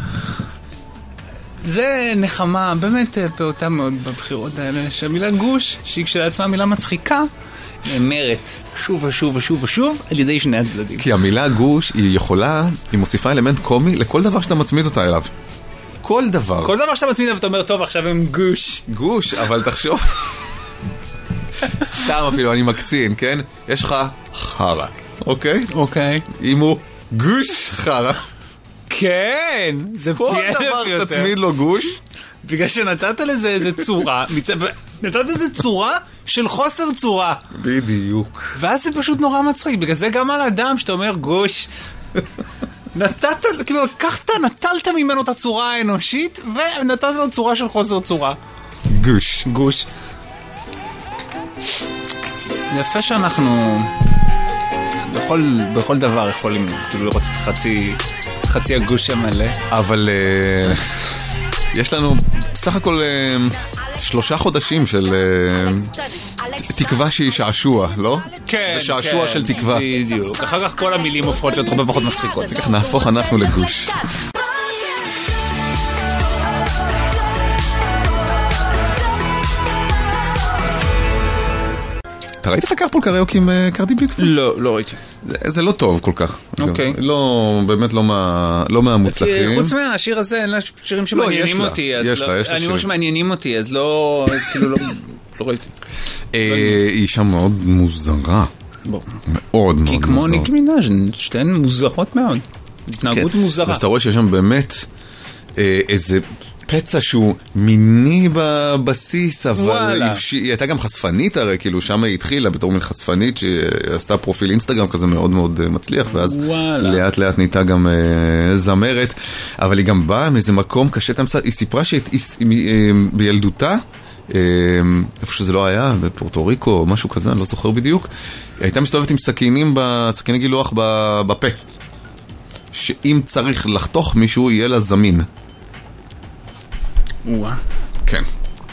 זה נחמה באמת פעוטה מאוד בבחירות האלה, שהמילה גוש, שהיא כשלעצמה מילה מצחיקה, נאמרת שוב ושוב ושוב ושוב על ידי שני הצדדים. כי המילה גוש היא יכולה, היא מוסיפה אלמנט קומי לכל דבר שאתה מצמיד אותה אליו. כל דבר. כל דבר שאתה מצמיד ואתה אומר, טוב, עכשיו הם גוש. גוש, אבל תחשוב. סתם אפילו, אני מקצין, כן? יש לך חרה, אוקיי? אוקיי. אם הוא גוש חרה. כן, זה כל דבר תצמיד לו גוש. בגלל שנתת לזה איזה צורה, נתת לזה צורה של חוסר צורה. בדיוק. ואז זה פשוט נורא מצחיק, בגלל זה גם על אדם שאתה אומר גוש... נתת, כאילו, לקחת, נטלת ממנו את הצורה האנושית, ונתת לו צורה של חוסר צורה. גוש. גוש. יפה שאנחנו בכל, בכל דבר יכולים, כאילו, לראות את חצי, חצי הגוש המלא. אבל uh, יש לנו בסך הכל uh, שלושה חודשים של uh, תקווה שהיא שעשוע, לא? כן, ושעשוע כן, של תקווה. בדיוק. אחר כך כל המילים הופכות להיות הרבה פחות מצחיקות. וכך נהפוך אנחנו לגוש. אתה ראית את הקרפול קריוקי עם קרדי בי? לא, לא ראיתי. זה לא טוב כל כך. אוקיי. לא, באמת לא מהמוצלחים. חוץ מהשיר הזה, אין לה שירים שמעניינים אותי. יש לה, יש לה אני אומר שמעניינים אותי, אז לא, אז כאילו לא ראיתי. היא שם מאוד מוזרה. מאוד מאוד מוזרה. כי כמו ניקי מינאז' שתיהן מוזרות מאוד. התנהגות מוזרה. אז אתה רואה שיש שם באמת איזה... פצע שהוא מיני בבסיס, אבל היא הייתה גם חשפנית הרי, כאילו שם היא התחילה בתור מין חשפנית שעשתה פרופיל אינסטגרם כזה מאוד מאוד מצליח, ואז לאט לאט נהייתה גם זמרת, אבל היא גם באה מאיזה מקום קשה, היא סיפרה שבילדותה, איפה שזה לא היה, בפורטו ריקו או משהו כזה, אני לא זוכר בדיוק, היא הייתה מסתובבת עם סכינים, סכיני גילוח בפה, שאם צריך לחתוך מישהו יהיה לה זמין. וואה. כן.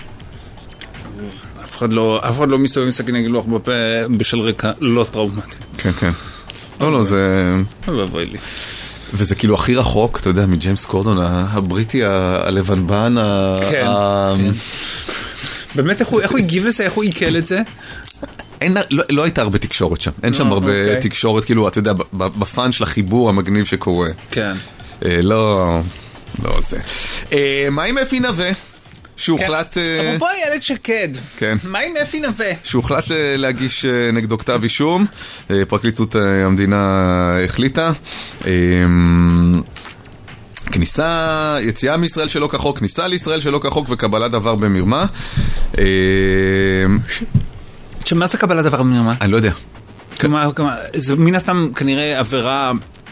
אף אחד לא, אף אחד לא מסתובב עם סכיני גילוח בפה בשל רקע לא טראומטי. כן, כן. לא, לא, זה... אבוי לי. וזה כאילו הכי רחוק, אתה יודע, מג'יימס קורדון, הבריטי, הלבנבן, כן, כן. באמת, איך הוא הגיב לזה? איך הוא עיכל את זה? אין, לא, לא הייתה הרבה תקשורת שם. אין שם הרבה אוקיי. תקשורת, כאילו, אתה יודע, בפן של החיבור המגניב שקורה. כן. אה, לא... לא זה. מה עם אפי נווה? שהוחלט... אפרופו ילד שקד. כן. מה עם אפי נווה? שהוחלט להגיש נגדו כתב אישום. פרקליטות המדינה החליטה. כניסה, יציאה מישראל שלא כחוק, כניסה לישראל שלא כחוק וקבלת דבר במרמה. שמה זה קבלת דבר במרמה? אני לא יודע. כלומר, זה מן הסתם כנראה עבירה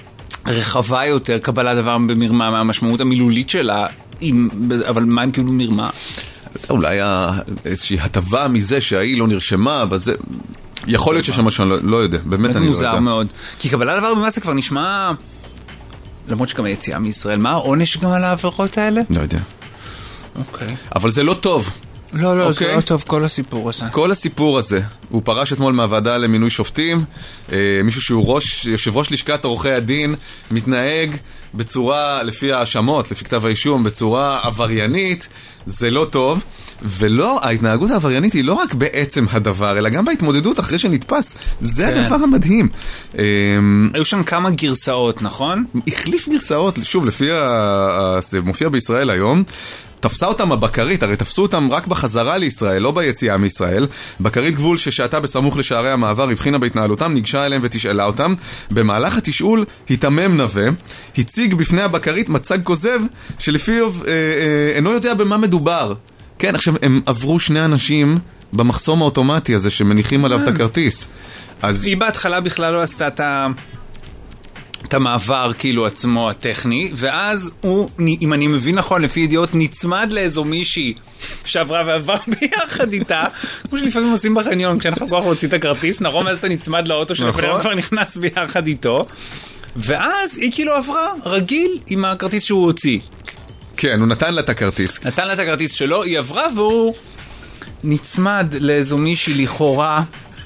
רחבה יותר, קבלת דבר במרמה, מהמשמעות המילולית שלה, אבל מה הם קיבלו מרמה? אולי איזושהי הטבה מזה שהיא לא נרשמה, בזה... יכול להיות שיש משהו, אני לא יודע, באמת אני לא יודע. מוזר מאוד. כי קבלת דבר במרמה זה כבר נשמע... למרות שגם היציאה מישראל, מה העונש גם על העבירות האלה? לא יודע. אוקיי. אבל זה לא טוב. לא, לא, זה לא טוב, כל הסיפור הזה. כל הסיפור הזה. הוא פרש אתמול מהוועדה למינוי שופטים, מישהו שהוא ראש, יושב ראש לשכת עורכי הדין, מתנהג בצורה, לפי האשמות, לפי כתב האישום, בצורה עבריינית, זה לא טוב, ולא, ההתנהגות העבריינית היא לא רק בעצם הדבר, אלא גם בהתמודדות אחרי שנתפס. זה הדבר המדהים. היו שם כמה גרסאות, נכון? החליף גרסאות, שוב, לפי, זה מופיע בישראל היום, תפסה אותם הבקרית, הרי תפסו אותם רק בחזרה לישראל, לא ביציאה מישראל. בקרית גבול ששעתה בסמוך לשערי המעבר, הבחינה בהתנהלותם, ניגשה אליהם ותשאלה אותם. במהלך התשאול התמם נווה, הציג בפני הבקרית מצג כוזב, שלפיו אה, אה, אינו יודע במה מדובר. כן, עכשיו הם עברו שני אנשים במחסום האוטומטי הזה שמניחים עליו את הכרטיס. אז... היא בהתחלה בכלל לא עשתה את ה... את המעבר כאילו עצמו הטכני, ואז הוא, אם אני מבין נכון, לפי ידיעות, נצמד לאיזו מישהי שעברה ועבר ביחד איתה, כמו שלפעמים עושים בחניון, כשאנחנו כל כך רוצים את הכרטיס, נכון? ואז אתה נצמד לאוטו של הפנר כבר נכנס ביחד איתו, ואז היא כאילו עברה רגיל עם הכרטיס שהוא הוציא. כן, הוא נתן לה את הכרטיס. נתן לה את הכרטיס שלו, היא עברה והוא נצמד לאיזו מישהי לכאורה,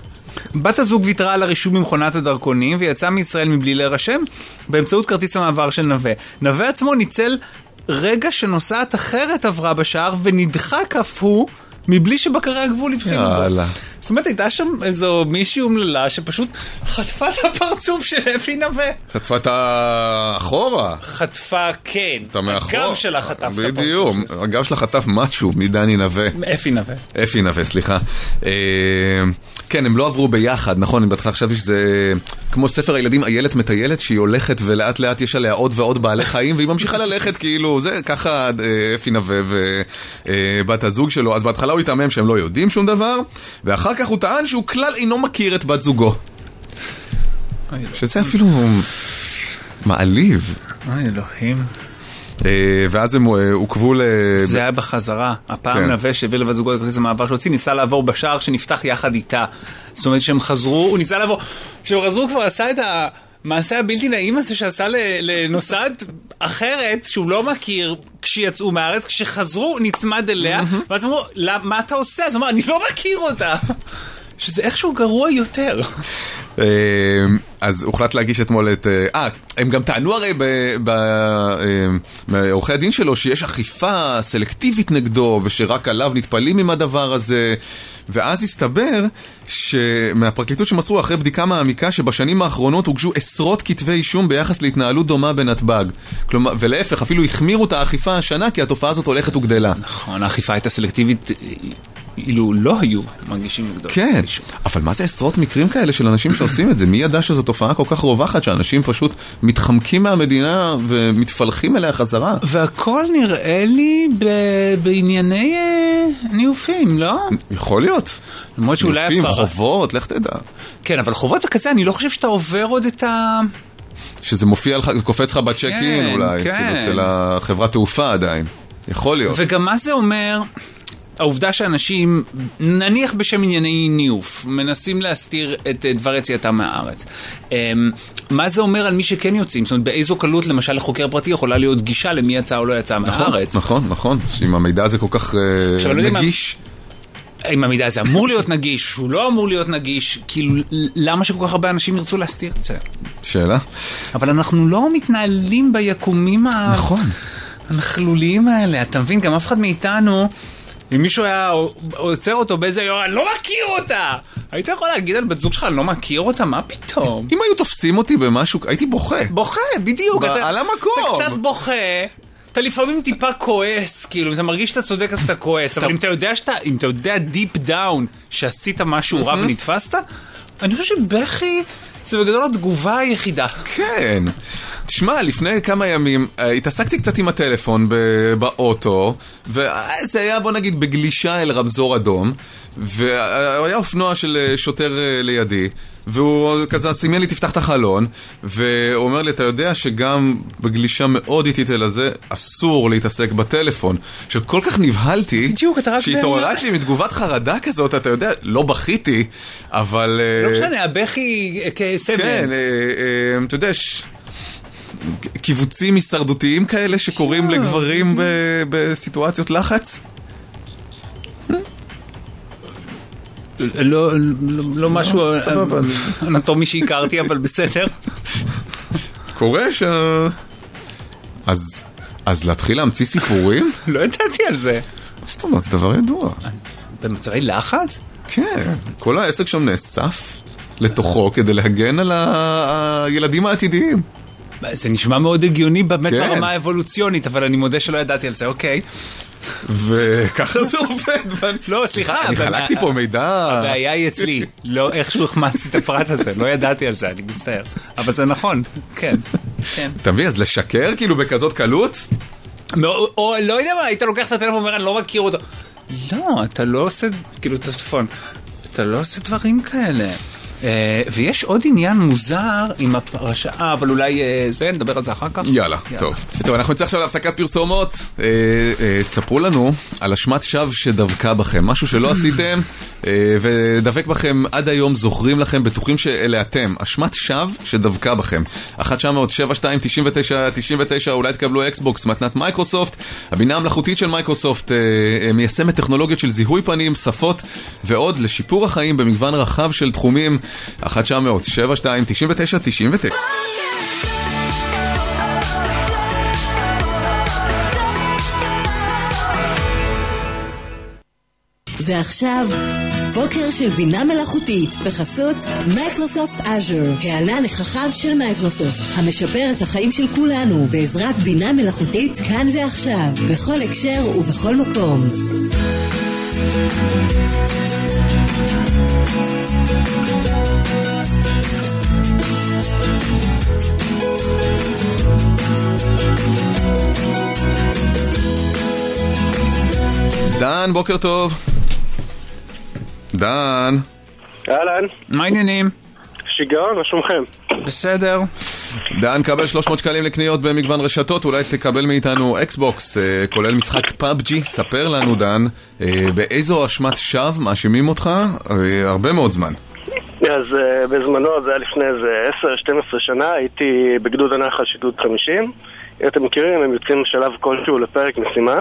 בת הזוג ויתרה על הרישום במכונת הדרכונים ויצאה מישראל מבלי להירשם באמצעות כרטיס המעבר של נווה. נווה עצמו ניצל רגע שנוסעת אחרת עברה בשער ונדחק אף הוא מבלי שבקרי הגבול הבחינו בו. זאת אומרת, הייתה שם איזו מישהי אומללה שפשוט חטפה את הפרצוף של אפי נווה. חטפה את האחורה. חטפה, כן. הגב שלה חטף את הפרצוף. בדיוק, הגב שלה חטף משהו מדני נווה. אפי נווה. אפי נווה, סליחה. כן, הם לא עברו ביחד, נכון? אני בהתחלה חשבתי שזה כמו ספר הילדים, איילת מטיילת, שהיא הולכת ולאט לאט יש עליה עוד ועוד בעלי חיים, והיא ממשיכה ללכת כאילו, זה ככה אפי נווה ובת הזוג שלו. אז בהתחלה הוא התאמם שהם לא יודעים שום דבר, ואחר כך הוא טען שהוא כלל אינו מכיר את בת זוגו. שזה אפילו מעליב. אוי אלוהים. ואז הם עוקבו ל... זה היה בחזרה. הפעם נווה שהביא לבת זוגו את כרטיס המעבר שהוציא, ניסה לעבור בשער שנפתח יחד איתה. זאת אומרת שהם חזרו, הוא ניסה לעבור, כשהם חזרו כבר עשה את המעשה הבלתי נעים הזה שעשה לנוסעת אחרת, שהוא לא מכיר כשיצאו מהארץ, כשחזרו נצמד אליה, ואז אמרו, מה אתה עושה? אז הוא אמר, אני לא מכיר אותה. שזה איכשהו גרוע יותר. אז הוחלט להגיש אתמול את... אה, הם גם טענו הרי בעורכי הדין שלו שיש אכיפה סלקטיבית נגדו, ושרק עליו נטפלים עם הדבר הזה, ואז הסתבר שמהפרקליטות שמסרו אחרי בדיקה מעמיקה שבשנים האחרונות הוגשו עשרות כתבי אישום ביחס להתנהלות דומה בנתב"ג. כלומר, ולהפך, אפילו החמירו את האכיפה השנה, כי התופעה הזאת הולכת וגדלה. נכון, האכיפה הייתה סלקטיבית... אילו לא היו מרגישים נגדו. כן, אבל מה זה עשרות מקרים כאלה של אנשים שעושים את זה? מי ידע שזו תופעה כל כך רווחת, שאנשים פשוט מתחמקים מהמדינה ומתפלחים אליה חזרה? והכל נראה לי בענייני ניופים, לא? יכול להיות. למרות שאולי ניופים, חובות, לך תדע. כן, אבל חובות זה כזה, אני לא חושב שאתה עובר עוד את ה... שזה מופיע לך, קופץ לך בצ'ק-אין אולי, כאילו אצל החברת תעופה עדיין. יכול להיות. וגם מה זה אומר... העובדה שאנשים, נניח בשם ענייני ניוף, מנסים להסתיר את דבר יציאתם מהארץ. מה זה אומר על מי שכן יוצאים? זאת אומרת, באיזו קלות, למשל, לחוקר פרטי יכולה להיות גישה למי יצא או לא יצא מהארץ. נכון, נכון. אם המידע הזה כל כך נגיש. אם המידע הזה אמור להיות נגיש, הוא לא אמור להיות נגיש, כאילו, למה שכל כך הרבה אנשים ירצו להסתיר את זה? שאלה. אבל אנחנו לא מתנהלים ביקומים הנכלוליים האלה. אתה מבין, גם אף אחד מאיתנו... אם מישהו היה עוצר אותו באיזה יום, אני לא מכיר אותה! היית יכול להגיד על בת זוג שלך, אני לא מכיר אותה? מה פתאום? אם היו תופסים אותי במשהו, הייתי בוכה. בוכה, בדיוק. על המקום. אתה קצת בוכה, אתה לפעמים טיפה כועס, כאילו, אם אתה מרגיש שאתה צודק אז אתה כועס, אבל אם אתה יודע שאתה, אם אתה יודע דיפ דאון שעשית משהו רע ונתפסת, אני חושב שבכי זה בגדול התגובה היחידה. כן. תשמע, לפני כמה ימים התעסקתי קצת עם הטלפון באוטו, וזה היה, בוא נגיד, בגלישה אל רמזור אדום, והיה אופנוע של שוטר לידי, והוא כזה סימן לי תפתח את החלון, והוא אומר לי, אתה יודע שגם בגלישה מאוד איטית אל הזה, אסור להתעסק בטלפון. שכל כך נבהלתי, שהתעוררתי לי מתגובת חרדה כזאת, אתה יודע, לא בכיתי, אבל... לא משנה, הבכי כסבל. כן, אתה יודע, קיבוצים הישרדותיים כאלה שקוראים לגברים בסיטואציות לחץ? לא, לא משהו אנטומי שהכרתי, אבל בסדר. קורה ש... אז, אז להתחיל להמציא סיפורים? לא ידעתי על זה. מה זאת אומרת? זה דבר ידוע. במצבי לחץ? כן, כל העסק שם נאסף לתוכו כדי להגן על הילדים העתידיים. זה נשמע מאוד הגיוני באמת ברמה האבולוציונית, אבל אני מודה שלא ידעתי על זה, אוקיי. וככה זה עובד. לא, סליחה. אני חלקתי פה מידע. הבעיה היא אצלי. לא, איכשהו החמצתי את הפרט הזה. לא ידעתי על זה, אני מצטער. אבל זה נכון, כן. אתה מבין, אז לשקר כאילו בכזאת קלות? או לא יודע מה, היית לוקח את הטלפון ואומר, אני לא מכיר אותו. לא, אתה לא עושה, כאילו, את הטלפון. אתה לא עושה דברים כאלה. ויש עוד עניין מוזר עם הפרשה, אבל אולי זה, נדבר על זה אחר כך. יאללה, טוב. טוב, אנחנו נצא עכשיו להפסקת פרסומות. ספרו לנו על אשמת שווא שדבקה בכם, משהו שלא עשיתם, ודבק בכם עד היום, זוכרים לכם, בטוחים שאלה אתם. אשמת שווא שדבקה בכם. אחת תשע אפס אפס שבע שתיים תשעים ותשע תשעים ותשע, אולי תקבלו אקסבוקס, מתנת מייקרוסופט. הבינה המלאכותית של מייקרוסופט מיישמת טכנולוגיות של זיהוי פנים, שפות ועוד לשיפור החיים במגוון רחב של תחומים. אחת תשע אפס אפס שבע שתיים תשעים ותשע תשעים ותשע. ועכשיו, בוקר של בינה מלאכותית בחסות מייקרוסופט אז'ור, הענן החכם של מייקרוסופט, המשפר את החיים של כולנו בעזרת בינה מלאכותית כאן ועכשיו, בכל הקשר ובכל מקום. דן, בוקר טוב. דן. אהלן. מה העניינים? שיגעון, מה שלומכם? בסדר. דן, קבל שלוש מאות שקלים לקניות במגוון רשתות, אולי תקבל מאיתנו אקסבוקס, כולל משחק פאבג'י. ספר לנו, דן, באיזו אשמת שווא מאשימים אותך הרבה מאוד זמן. אז בזמנו, זה היה לפני איזה עשר שתים עשרה שנה, הייתי בגדוד הנחל של גדוד חמישים. אם אתם מכירים, הם יוצאים שלב כלשהו לפרק משימה.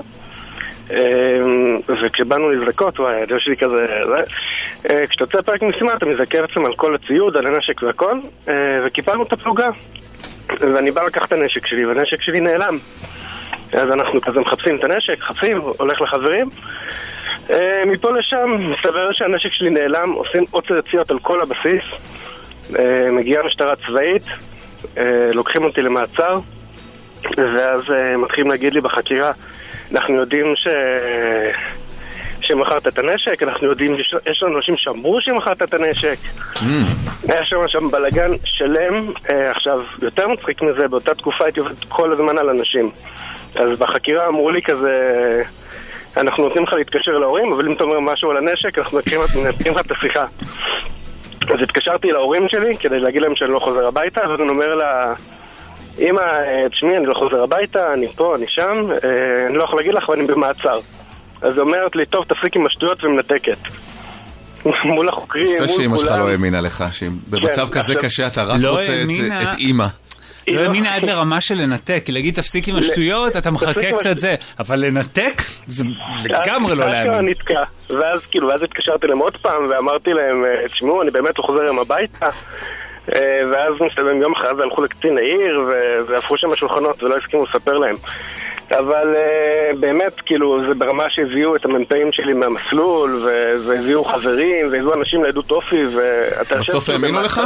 וכשבאנו להזדקות, וואי, הדבר שלי כזה, כשאתה יוצא פרק משימה, אתה מזכה בעצם על כל הציוד, על הנשק והכל, וקיפלנו את הפלוגה. ואני בא לקח את הנשק שלי, והנשק שלי נעלם. אז אנחנו כזה מחפשים את הנשק, חפשים, הולך לחברים. מפה לשם, מסתבר שהנשק שלי נעלם, עושים עוצר יציאות על כל הבסיס. מגיעה משטרה צבאית, לוקחים אותי למעצר, ואז מתחילים להגיד לי בחקירה, אנחנו יודעים ש... שמחרת את הנשק, אנחנו יודעים, יש לנו אנשים שאמרו שמחרת את הנשק. Mm. היה שם שם בלגן שלם. אה, עכשיו, יותר מצחיק מזה, באותה תקופה הייתי עובד כל הזמן על אנשים. אז בחקירה אמרו לי כזה, אנחנו נותנים לך להתקשר להורים, אבל אם אתה אומר משהו על הנשק, אנחנו נתקים לך את השיחה. אז התקשרתי להורים שלי כדי להגיד להם שאני לא חוזר הביתה, אז אני אומר לה, אמא, תשמעי, אני לא חוזר הביתה, אני פה, אני שם, אני לא יכול להגיד לך, אבל אני במעצר. אז היא אומרת לי, טוב, תפסיק עם השטויות ומנתקת. מול החוקרים, מול כולם. יפה שאמא שלך לא האמינה לך, שבמצב כזה קשה אתה רק רוצה את אמא. לא האמינה עד לרמה של לנתק, כי להגיד תפסיק עם השטויות, אתה מחכה קצת זה, אבל לנתק, זה לגמרי לא להאמין. ואז כאילו, ואז התקשרתי להם עוד פעם, ואמרתי להם, תשמעו, אני באמת לא חוזר עם הביתה. ואז מסתבר יום אחרי זה הלכו לקצין העיר והפכו שם השולחנות ולא הסכימו לספר להם. אבל באמת כאילו זה ברמה שהביאו את המנפאים שלי מהמסלול והביאו חברים והביאו אנשים לעדות אופי. בסוף האמינו לך?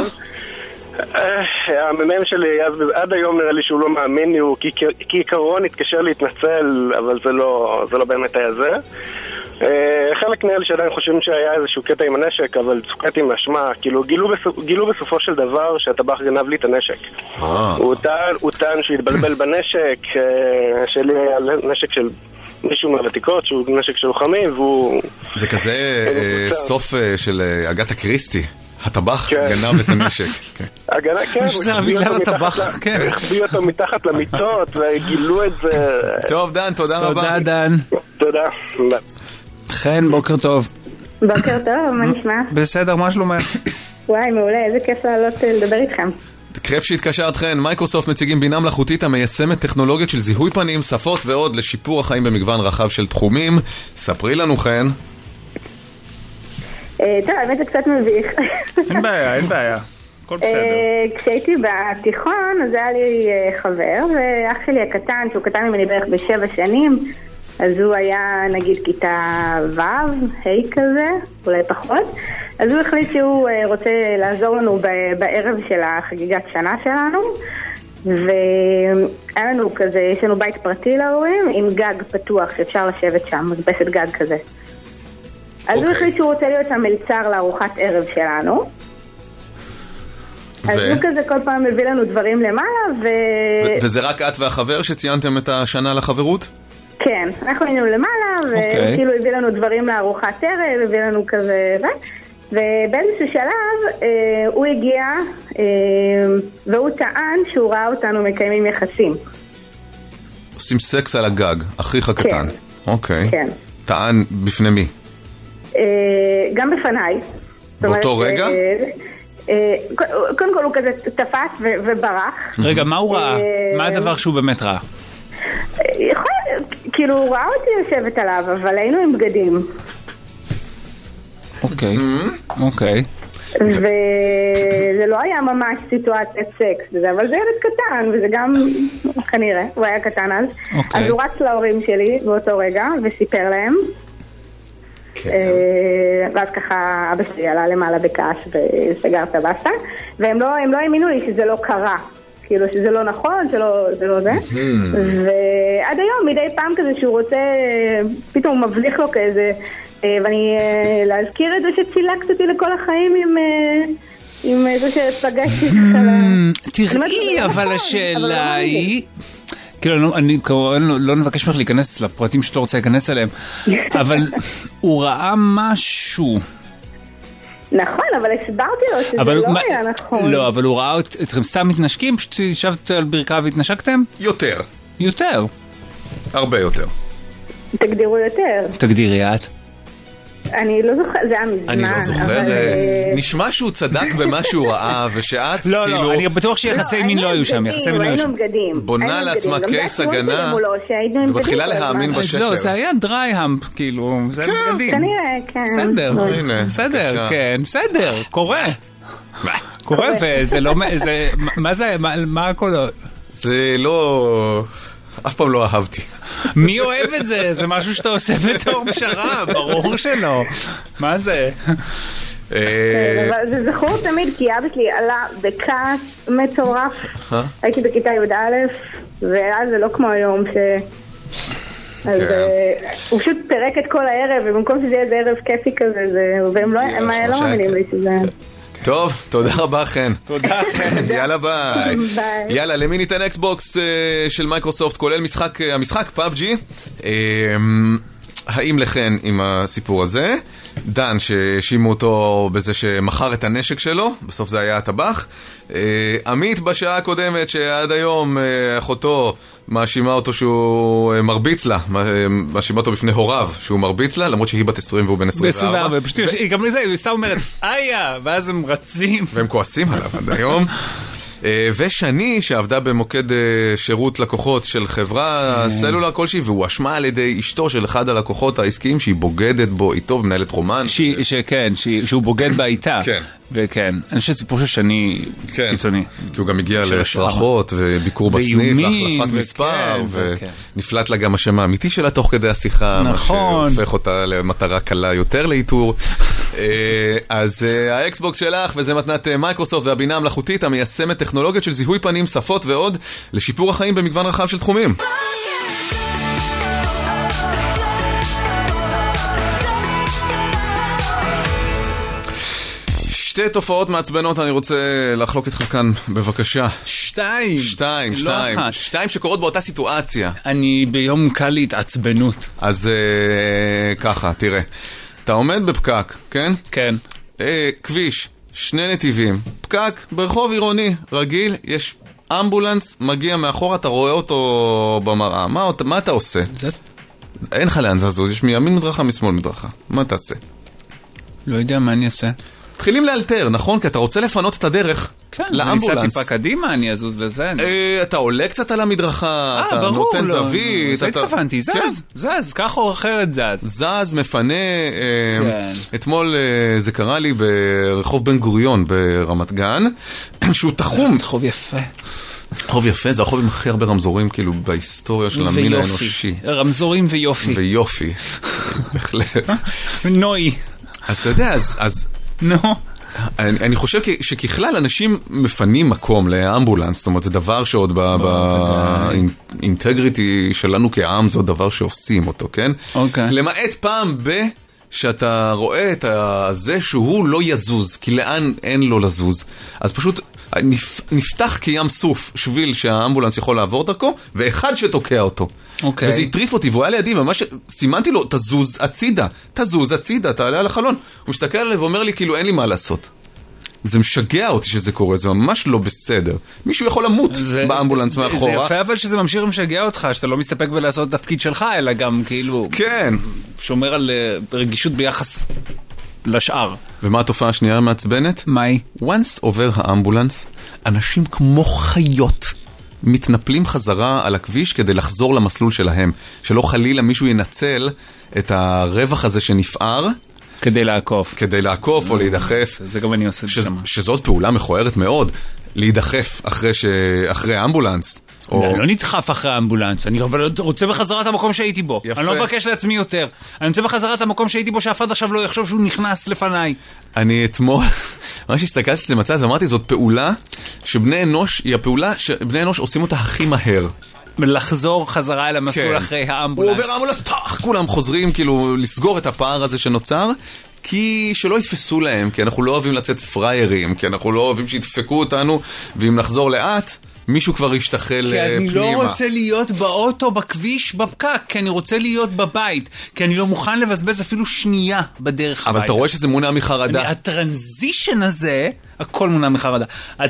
המ"מ שלי עד היום נראה לי שהוא לא מאמין לי, הוא כעיקרון התקשר להתנצל, אבל זה לא, זה לא באמת היה זה. חלק מאלה שעדיין חושבים שהיה איזשהו קטע עם הנשק, אבל צוקט עם אשמה, כאילו גילו, בסופ... גילו בסופו של דבר שהטבח גנב לי את הנשק. הוא טען, הוא טען שהתבלבל בנשק, שלי היה נשק של מישהו מהוותיקות, שהוא נשק של לוחמים, והוא... זה כזה סוף של אגת הקריסטי. הטבח גנב את הנשק. הגנה, כן. זה המילה לטבח, כן. החביא אותו מתחת למיטות, וגילו את זה. טוב, דן, תודה רבה. תודה, דן. תודה. חן, בוקר טוב. בוקר טוב, מה נשמע? בסדר, מה שלומך? וואי, מעולה, איזה כיף לעלות לדבר איתכם. כיף שהתקשרת, חן. מייקרוסופט מציגים בינה מלאכותית המיישמת טכנולוגיות של זיהוי פנים, שפות ועוד לשיפור החיים במגוון רחב של תחומים. ספרי לנו, חן. טוב, האמת זה קצת מביך. אין בעיה, אין בעיה. הכל בסדר. כשהייתי בתיכון, אז היה לי חבר, ואח שלי הקטן, שהוא קטן ממני בערך בשבע שנים, אז הוא היה נגיד כיתה ו', ה' כזה, אולי פחות. אז הוא החליט שהוא רוצה לעזור לנו בערב של החגיגת שנה שלנו, והיה לנו כזה, יש לנו בית פרטי להורים עם גג פתוח שאפשר לשבת שם, מדפסת גג כזה. אז הוא החליט שהוא רוצה להיות המלצר לארוחת ערב שלנו. אז הוא כזה כל פעם מביא לנו דברים למעלה ו... וזה רק את והחבר שציינתם את השנה לחברות? כן, אנחנו היינו למעלה וכאילו הביא לנו דברים לארוחת ערב, הביא לנו כזה... ובאיזשהו שלב הוא הגיע והוא טען שהוא ראה אותנו מקיימים יחסים. עושים סקס על הגג, אחיך קטן. אוקיי. כן. טען בפני מי? גם בפניי. באותו רגע? קודם כל הוא כזה תפס וברח. רגע, מה הוא ראה? מה הדבר שהוא באמת ראה? יכול, כאילו הוא ראה אותי יושבת עליו, אבל היינו עם בגדים. אוקיי, אוקיי. וזה לא היה ממש סיטואציית סקס, אבל זה ילד קטן, וזה גם, כנראה, הוא היה קטן אז. אז הוא רץ להורים שלי באותו רגע, וסיפר להם. ואז ככה אבא שלי עלה למעלה בכעס וסגר את הבסטה, והם לא האמינו לי שזה לא קרה, כאילו שזה לא נכון, שזה לא זה. ועד היום מדי פעם כזה שהוא רוצה, פתאום הוא מבליח לו כזה, ואני להזכיר את זה שצילקת אותי לכל החיים עם זה שפגשתי תראי, אבל השאלה היא כאילו, אני לא נבקש ממך להיכנס לפרטים שאתה רוצה להיכנס אליהם, אבל הוא ראה משהו. נכון, אבל הסברתי לו שזה לא היה נכון. לא, אבל הוא ראה אתכם סתם מתנשקים, פשוט ישבת על ברכיו והתנשקתם? יותר. יותר? הרבה יותר. תגדירו יותר. תגדירי את. אני לא זוכר, זה היה מזמן. אני לא זוכר, נשמע שהוא צדק במה שהוא ראה, ושאת כאילו... לא, לא, אני בטוח שיחסי מין לא היו שם, יחסי מין לא היו שם. בונה לעצמה קייס הגנה, ומתחילה להאמין בשקר. לא, זה היה דרי-המפ, כאילו, זה בגדים. כנראה, כן. בסדר, בסדר, כן, בסדר, קורה. קורה, וזה לא... מה זה, מה הכל... זה לא... אף פעם לא אהבתי. מי אוהב את זה? זה משהו שאתה עושה בתור פשרה, ברור שלא. מה זה? זה זכור תמיד, כי אבא שלי עלה בכעס מטורף. הייתי בכיתה י"א, ואז זה לא כמו היום ש... הוא פשוט פרק את כל הערב, ובמקום שזה יהיה איזה ערב כיפי כזה, והם לא מאמינים לי שזה... טוב, תודה רבה חן. תודה חן. יאללה ביי. יאללה, למי ניתן אקסבוקס של מייקרוסופט, כולל משחק, המשחק פאבג'י. האם לכן עם הסיפור הזה? דן שהאשימו אותו בזה שמכר את הנשק שלו, בסוף זה היה הטבח. עמית בשעה הקודמת שעד היום אחותו מאשימה אותו שהוא מרביץ לה, מאשימה אותו בפני הוריו שהוא מרביץ לה, למרות שהיא בת עשרים והוא בן עשרים וארבע. פשוט היא גם לזה, היא סתם אומרת איה, ואז הם רצים והם כועסים עליו עד היום. ושני שעבדה במוקד שירות לקוחות של חברה סלולר כלשהי, והוא אשמה על ידי אשתו של אחד הלקוחות העסקיים שהיא בוגדת בו איתו ומנהלת רומן. כן, שהוא בוגד בה איתה. כן. וכן, אני חושב סיפור ששני קיצוני. כי הוא גם הגיע לצרחות וביקור בסניף, להחלפת מספר, ונפלט לה גם השם האמיתי שלה תוך כדי השיחה, מה שהופך אותה למטרה קלה יותר לאיתור. אז האקסבוקס שלך, וזה מתנת מייקרוסופט והבינה המלאכותית המיישמת טכנולוגיות של זיהוי פנים, שפות ועוד, לשיפור החיים במגוון רחב של תחומים. שתי תופעות מעצבנות אני רוצה לחלוק איתך כאן, בבקשה. שתיים. שתיים, לא שתיים. אחת. שתיים שקורות באותה סיטואציה. אני ביום קל להתעצבנות. אז אה, ככה, תראה. אתה עומד בפקק, כן? כן. אה, כביש, שני נתיבים. פקק ברחוב עירוני, רגיל, יש אמבולנס, מגיע מאחורה, אתה רואה אותו במראה. מה, מה אתה עושה? זה... אין לך לאן זזוז, יש מימין מדרכה, משמאל מדרכה. מה תעשה? לא יודע מה אני אעשה. מתחילים לאלתר, נכון? כי אתה רוצה לפנות את הדרך כן, לאמבולנס. זה ניסה טיפה קדימה, אני אזוז לזה. אה, אתה עולה קצת על המדרכה, אה, אתה ברור, נותן לא, זווית. זה אתה... התכוונתי, זז, כן. זז, ככה או אחרת זז. זז, מפנה. אה, כן. אתמול אה, זה קרה לי ברחוב בן גוריון ברמת גן, שהוא תחום. רחוב יפה. רחוב יפה, זה הרחוב עם הכי הרבה רמזורים כאילו בהיסטוריה של המין האנושי. רמזורים ויופי. ויופי, בהחלט. נוי. אז אתה יודע, אז... אז... נו. אני, אני חושב שככלל אנשים מפנים מקום לאמבולנס, זאת אומרת זה דבר שעוד באינטגריטי שלנו כעם, זה עוד דבר שעושים אותו, כן? אוקיי. למעט פעם ב... שאתה רואה את זה שהוא לא יזוז, כי לאן אין לו לזוז. אז פשוט נפ, נפתח כים סוף שביל שהאמבולנס יכול לעבור דרכו, ואחד שתוקע אותו. אוקיי. וזה הטריף אותי, והוא היה לידי, ממש סימנתי לו, תזוז הצידה, תזוז הצידה, תעלה על החלון. הוא מסתכל עליו ואומר לי, כאילו, אין לי מה לעשות. זה משגע אותי שזה קורה, זה ממש לא בסדר. מישהו יכול למות זה, באמבולנס מאחורה. זה יפה אבל שזה ממשיך ומשגע אותך, שאתה לא מסתפק בלעשות תפקיד שלך, אלא גם כאילו... כן. שומר על uh, רגישות ביחס לשאר. ומה התופעה השנייה מעצבנת? מהי? once עובר האמבולנס, אנשים כמו חיות מתנפלים חזרה על הכביש כדי לחזור למסלול שלהם. שלא חלילה מישהו ינצל את הרווח הזה שנפער, כדי לעקוף. כדי לעקוף או להידחף. זה גם אני עושה שם. שזאת פעולה מכוערת מאוד, להידחף אחרי ש... אחרי אמבולנס. אני לא נדחף אחרי האמבולנס, אני רוצה בחזרה את המקום שהייתי בו. אני לא מבקש לעצמי יותר. אני רוצה בחזרה את המקום שהייתי בו, שאף אחד עכשיו לא יחשוב שהוא נכנס לפניי. אני אתמול, ממש הסתכלתי לזה מצד, ואמרתי, זאת פעולה שבני אנוש, היא הפעולה שבני אנוש עושים אותה הכי מהר. לחזור חזרה אל המסלול אחרי האמבולנס. הוא עובר האמבולנס, טח, כולם חוזרים, כאילו, לסגור את הפער הזה שנוצר, כי שלא יתפסו להם, כי אנחנו לא אוהבים לצאת פריירים, כי אנחנו לא אוהבים שידפקו אותנו, ואם נחזור לאט, מישהו כבר ישתחל פנימה. כי אני לא רוצה להיות באוטו, בכביש, בפקק, כי אני רוצה להיות בבית, כי אני לא מוכן לבזבז אפילו שנייה בדרך הביתה. אבל אתה רואה שזה מונע מחרדה. הטרנזישן הזה, הכל מונע מחרדה.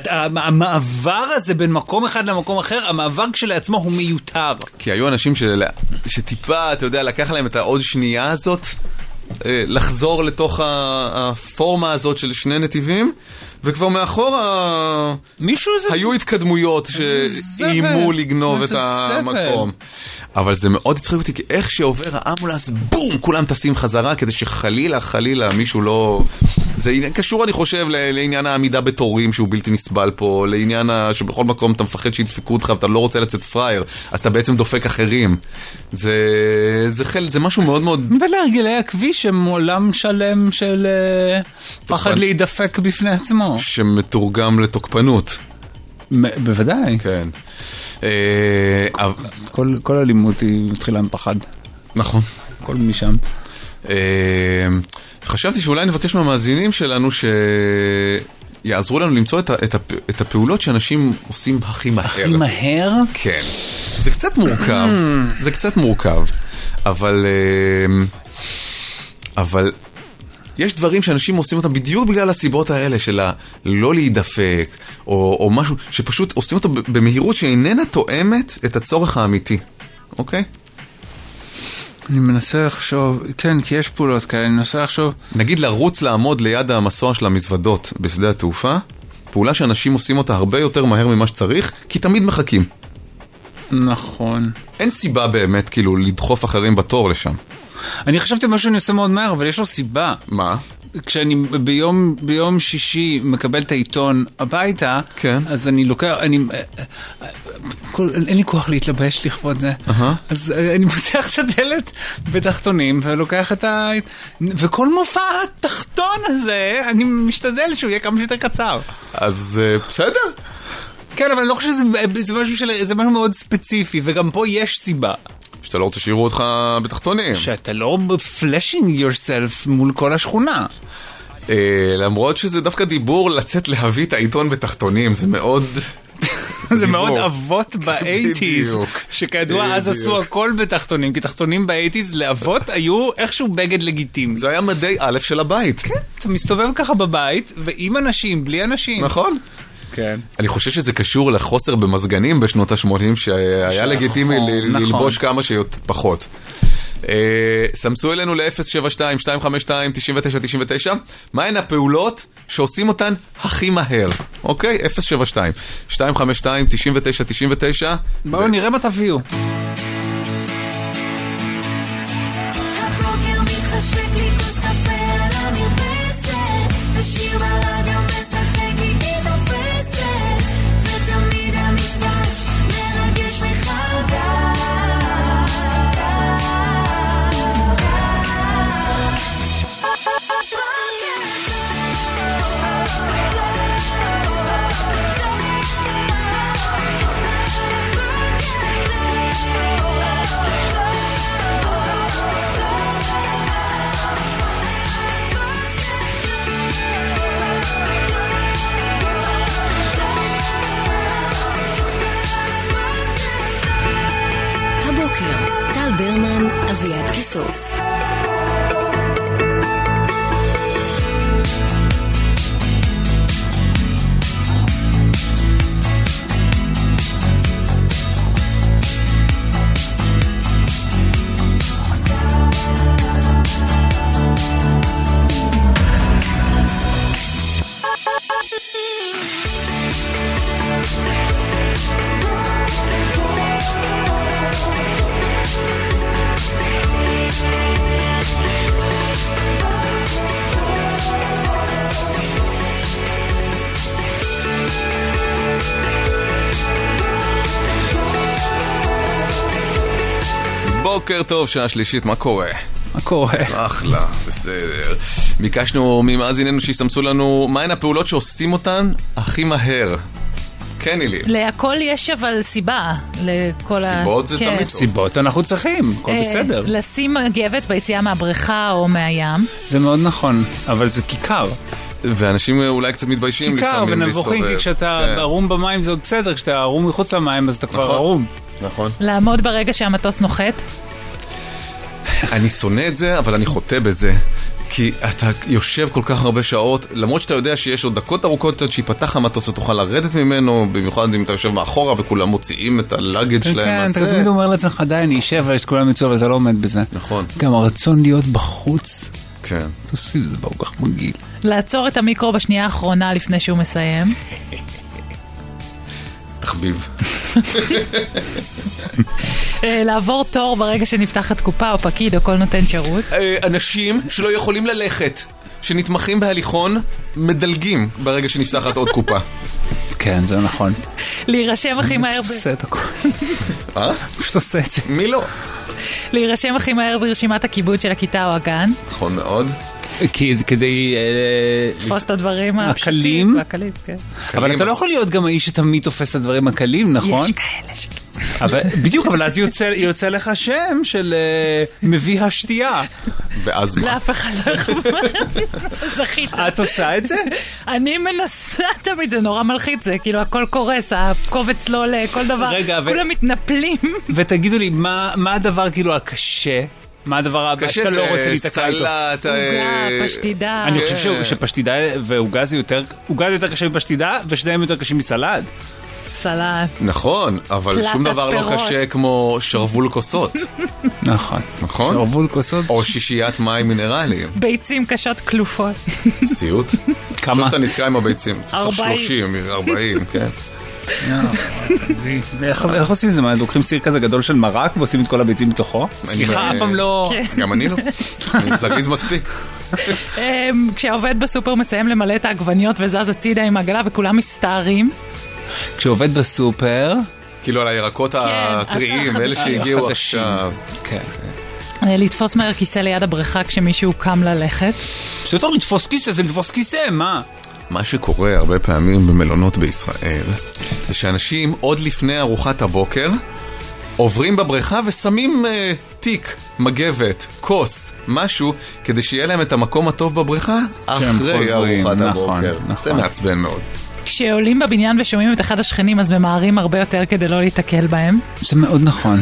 המעבר הזה בין מקום אחד למקום אחר, המעבר כשלעצמו הוא מיותר. כי היו אנשים שטיפה, אתה יודע, לקח להם את העוד שנייה הזאת, לחזור לתוך הפורמה הזאת של שני נתיבים, וכבר מאחורה היו התקדמויות שאיימו לגנוב את המקום. אבל זה מאוד הצחיק אותי, כי איך שעובר האמבולנס, בום, כולם טסים חזרה, כדי שחלילה, חלילה, מישהו לא... זה קשור, אני חושב, לעניין העמידה בתורים, שהוא בלתי נסבל פה, לעניין שבכל מקום אתה מפחד שידפקו אותך, ואתה לא רוצה לצאת פרייר, אז אתה בעצם דופק אחרים. זה, זה חל, זה משהו מאוד מאוד... ולהרגלי הכביש הם עולם שלם של פחד להידפק בפני עצמו. שמתורגם לתוקפנות. בוודאי. כן. כל, כל אלימות היא מתחילה עם פחד. נכון. כל משם. חשבתי שאולי נבקש מהמאזינים שלנו שיעזרו לנו למצוא את, את, את הפעולות שאנשים עושים הכי מהר. הכי מהר? כן. זה קצת מורכב. זה קצת מורכב. אבל... אבל... יש דברים שאנשים עושים אותם בדיוק בגלל הסיבות האלה של לא להידפק, או, או משהו שפשוט עושים אותו במהירות שאיננה תואמת את הצורך האמיתי. אוקיי? אני מנסה לחשוב, כן, כי יש פעולות כאלה, אני מנסה לחשוב... נגיד לרוץ לעמוד ליד המסוע של המזוודות בשדה התעופה, פעולה שאנשים עושים אותה הרבה יותר מהר ממה שצריך, כי תמיד מחכים. נכון. אין סיבה באמת כאילו לדחוף אחרים בתור לשם. אני חשבתי משהו אני עושה מאוד מהר, אבל יש לו סיבה. מה? כשאני ביום, ביום שישי מקבל את העיתון הביתה, כן. אז אני לוקח, אני, כל, אין לי כוח להתלבש לכבוד זה. Uh-huh. אז אני פותח את הדלת בתחתונים, ולוקח את ה... וכל מופע התחתון הזה, אני משתדל שהוא יהיה כמה שיותר קצר. אז בסדר. כן, אבל אני לא חושב שזה זה משהו, של, זה משהו מאוד ספציפי, וגם פה יש סיבה. שאתה לא רוצה שיראו אותך בתחתונים. שאתה לא flashing yourself מול כל השכונה. למרות שזה דווקא דיבור לצאת להביא את העיתון בתחתונים, זה מאוד... זה מאוד אבות באייטיז, שכידוע אז עשו הכל בתחתונים, כי תחתונים באייטיז לאבות היו איכשהו בגד לגיטימי. זה היה מדי א' של הבית. כן, אתה מסתובב ככה בבית, ועם אנשים, בלי אנשים. נכון. כן. אני חושב שזה קשור לחוסר במזגנים בשנות ה-שמונים, שהיה לגיטימי ללבוש כמה שיותר פחות. סמסו אלינו ל-אפס שבע שתיים שתיים חמש שתיים תשע תשע תשע תשע. מהן הפעולות שעושים אותן הכי מהר? אוקיי? אפס שבע שתיים שתיים חמש שתיים תשע תשע תשע תשע. בואו נראה מה תביאו. הבוקר מתחשק לי כוס קפה על המרפסת, ושיר ברדיו משחק איתי תופסת, ותמיד המפגש מרגש מחדש. הבוקר, טל ברמן, אביעד קיסוס. בוקר טוב, שעה שלישית, מה קורה? מה קורה? אחלה, בסדר. ביקשנו ממאזיננו שיסמסו לנו מהן הפעולות שעושים אותן הכי מהר. כן, אילי. להכל יש אבל סיבה. לכל סיבות ה... זה כן. תמיד טוב. סיבות אנחנו צריכים, הכל בסדר. לשים מגבת ביציאה מהבריכה או מהים. זה מאוד נכון, אבל זה כיכר. ואנשים אולי קצת מתביישים כיכר לפעמים ונבוכים, כי כשאתה כן. ערום במים זה עוד בסדר, כשאתה ערום מחוץ למים אז אתה כבר נכון. ערום. נכון. לעמוד ברגע שהמטוס נוחת. אני שונא את זה, אבל אני חוטא בזה. כי אתה יושב כל כך הרבה שעות, למרות שאתה יודע שיש עוד דקות ארוכות עד שיפתח המטוס ותוכל לרדת ממנו, במיוחד אם אתה יושב מאחורה וכולם מוציאים את הלאגד שלהם. כן, אתה תמיד אומר לעצמך, די, אני אשב, יש כולם יצאו, אבל אתה לא עומד בזה. נכון. גם הרצון להיות בחוץ, כן. תוסיף, זה ברור כך מגעיל. לעצור את המיקרו בשנייה האחרונה לפני שהוא מסיים. תחביב. לעבור תור ברגע שנפתחת קופה או פקיד או כל נותן שירות. אנשים שלא יכולים ללכת, שנתמכים בהליכון, מדלגים ברגע שנפתחת עוד קופה. כן, זה נכון. להירשם הכי מהר... פשוט עושה את הכל. אה? פשוט עושה את זה. מי לא? להירשם הכי מהר ברשימת הכיבוד של הכיתה או הגן. נכון מאוד. כדי... תפוס את הדברים הקלים. הקלים, כן. אבל אתה לא יכול להיות גם האיש שתמיד תופס את הדברים הקלים, נכון? יש כאלה ש... בדיוק, אבל אז יוצא לך שם של מביא השתייה. ואז מה? לאף אחד לא אכפת. זכית. את עושה את זה? אני מנסה תמיד, זה נורא מלחיץ, זה כאילו הכל קורס, הקובץ לא עולה, כל דבר, כולם מתנפלים. ותגידו לי, מה הדבר כאילו הקשה? מה הדבר הבא שאתה לא רוצה להתקע איתו? סלט, עוגה, פשטידה. אני חושב שפשטידה ועוגה זה יותר, עוגה זה יותר קשה מפשטידה, ושניהם יותר קשים מסלט. סלט. נכון, אבל שום דבר לא קשה כמו שרבול כוסות. נכון. נכון? שרבול כוסות. או שישיית מים מינרליים. ביצים קשות כלופות. סיוט. כמה? עכשיו אתה נתקע עם הביצים. ארבעים. שלושים, ארבעים, כן. איך עושים את זה? מה, לוקחים סיר כזה גדול של מרק ועושים את כל הביצים בתוכו? סליחה, אף פעם לא... גם אני לא. אני זריז מספיק. כשהעובד בסופר מסיים למלא את העגבניות וזז הצידה עם העגלה וכולם מסתערים. כשעובד בסופר... כאילו על הירקות הטריים, אלה שהגיעו עכשיו. כן. לתפוס מהר כיסא ליד הבריכה כשמישהו קם ללכת. זה יותר לתפוס כיסא, זה לתפוס כיסא, מה? מה שקורה הרבה פעמים במלונות בישראל, זה שאנשים עוד לפני ארוחת הבוקר עוברים בבריכה ושמים uh, תיק, מגבת, כוס, משהו, כדי שיהיה להם את המקום הטוב בבריכה, אחרי ארוחת הבוקר. זה מעצבן מאוד. כשעולים בבניין ושומעים את אחד השכנים, אז ממהרים הרבה יותר כדי לא להתקל בהם. זה מאוד נכון.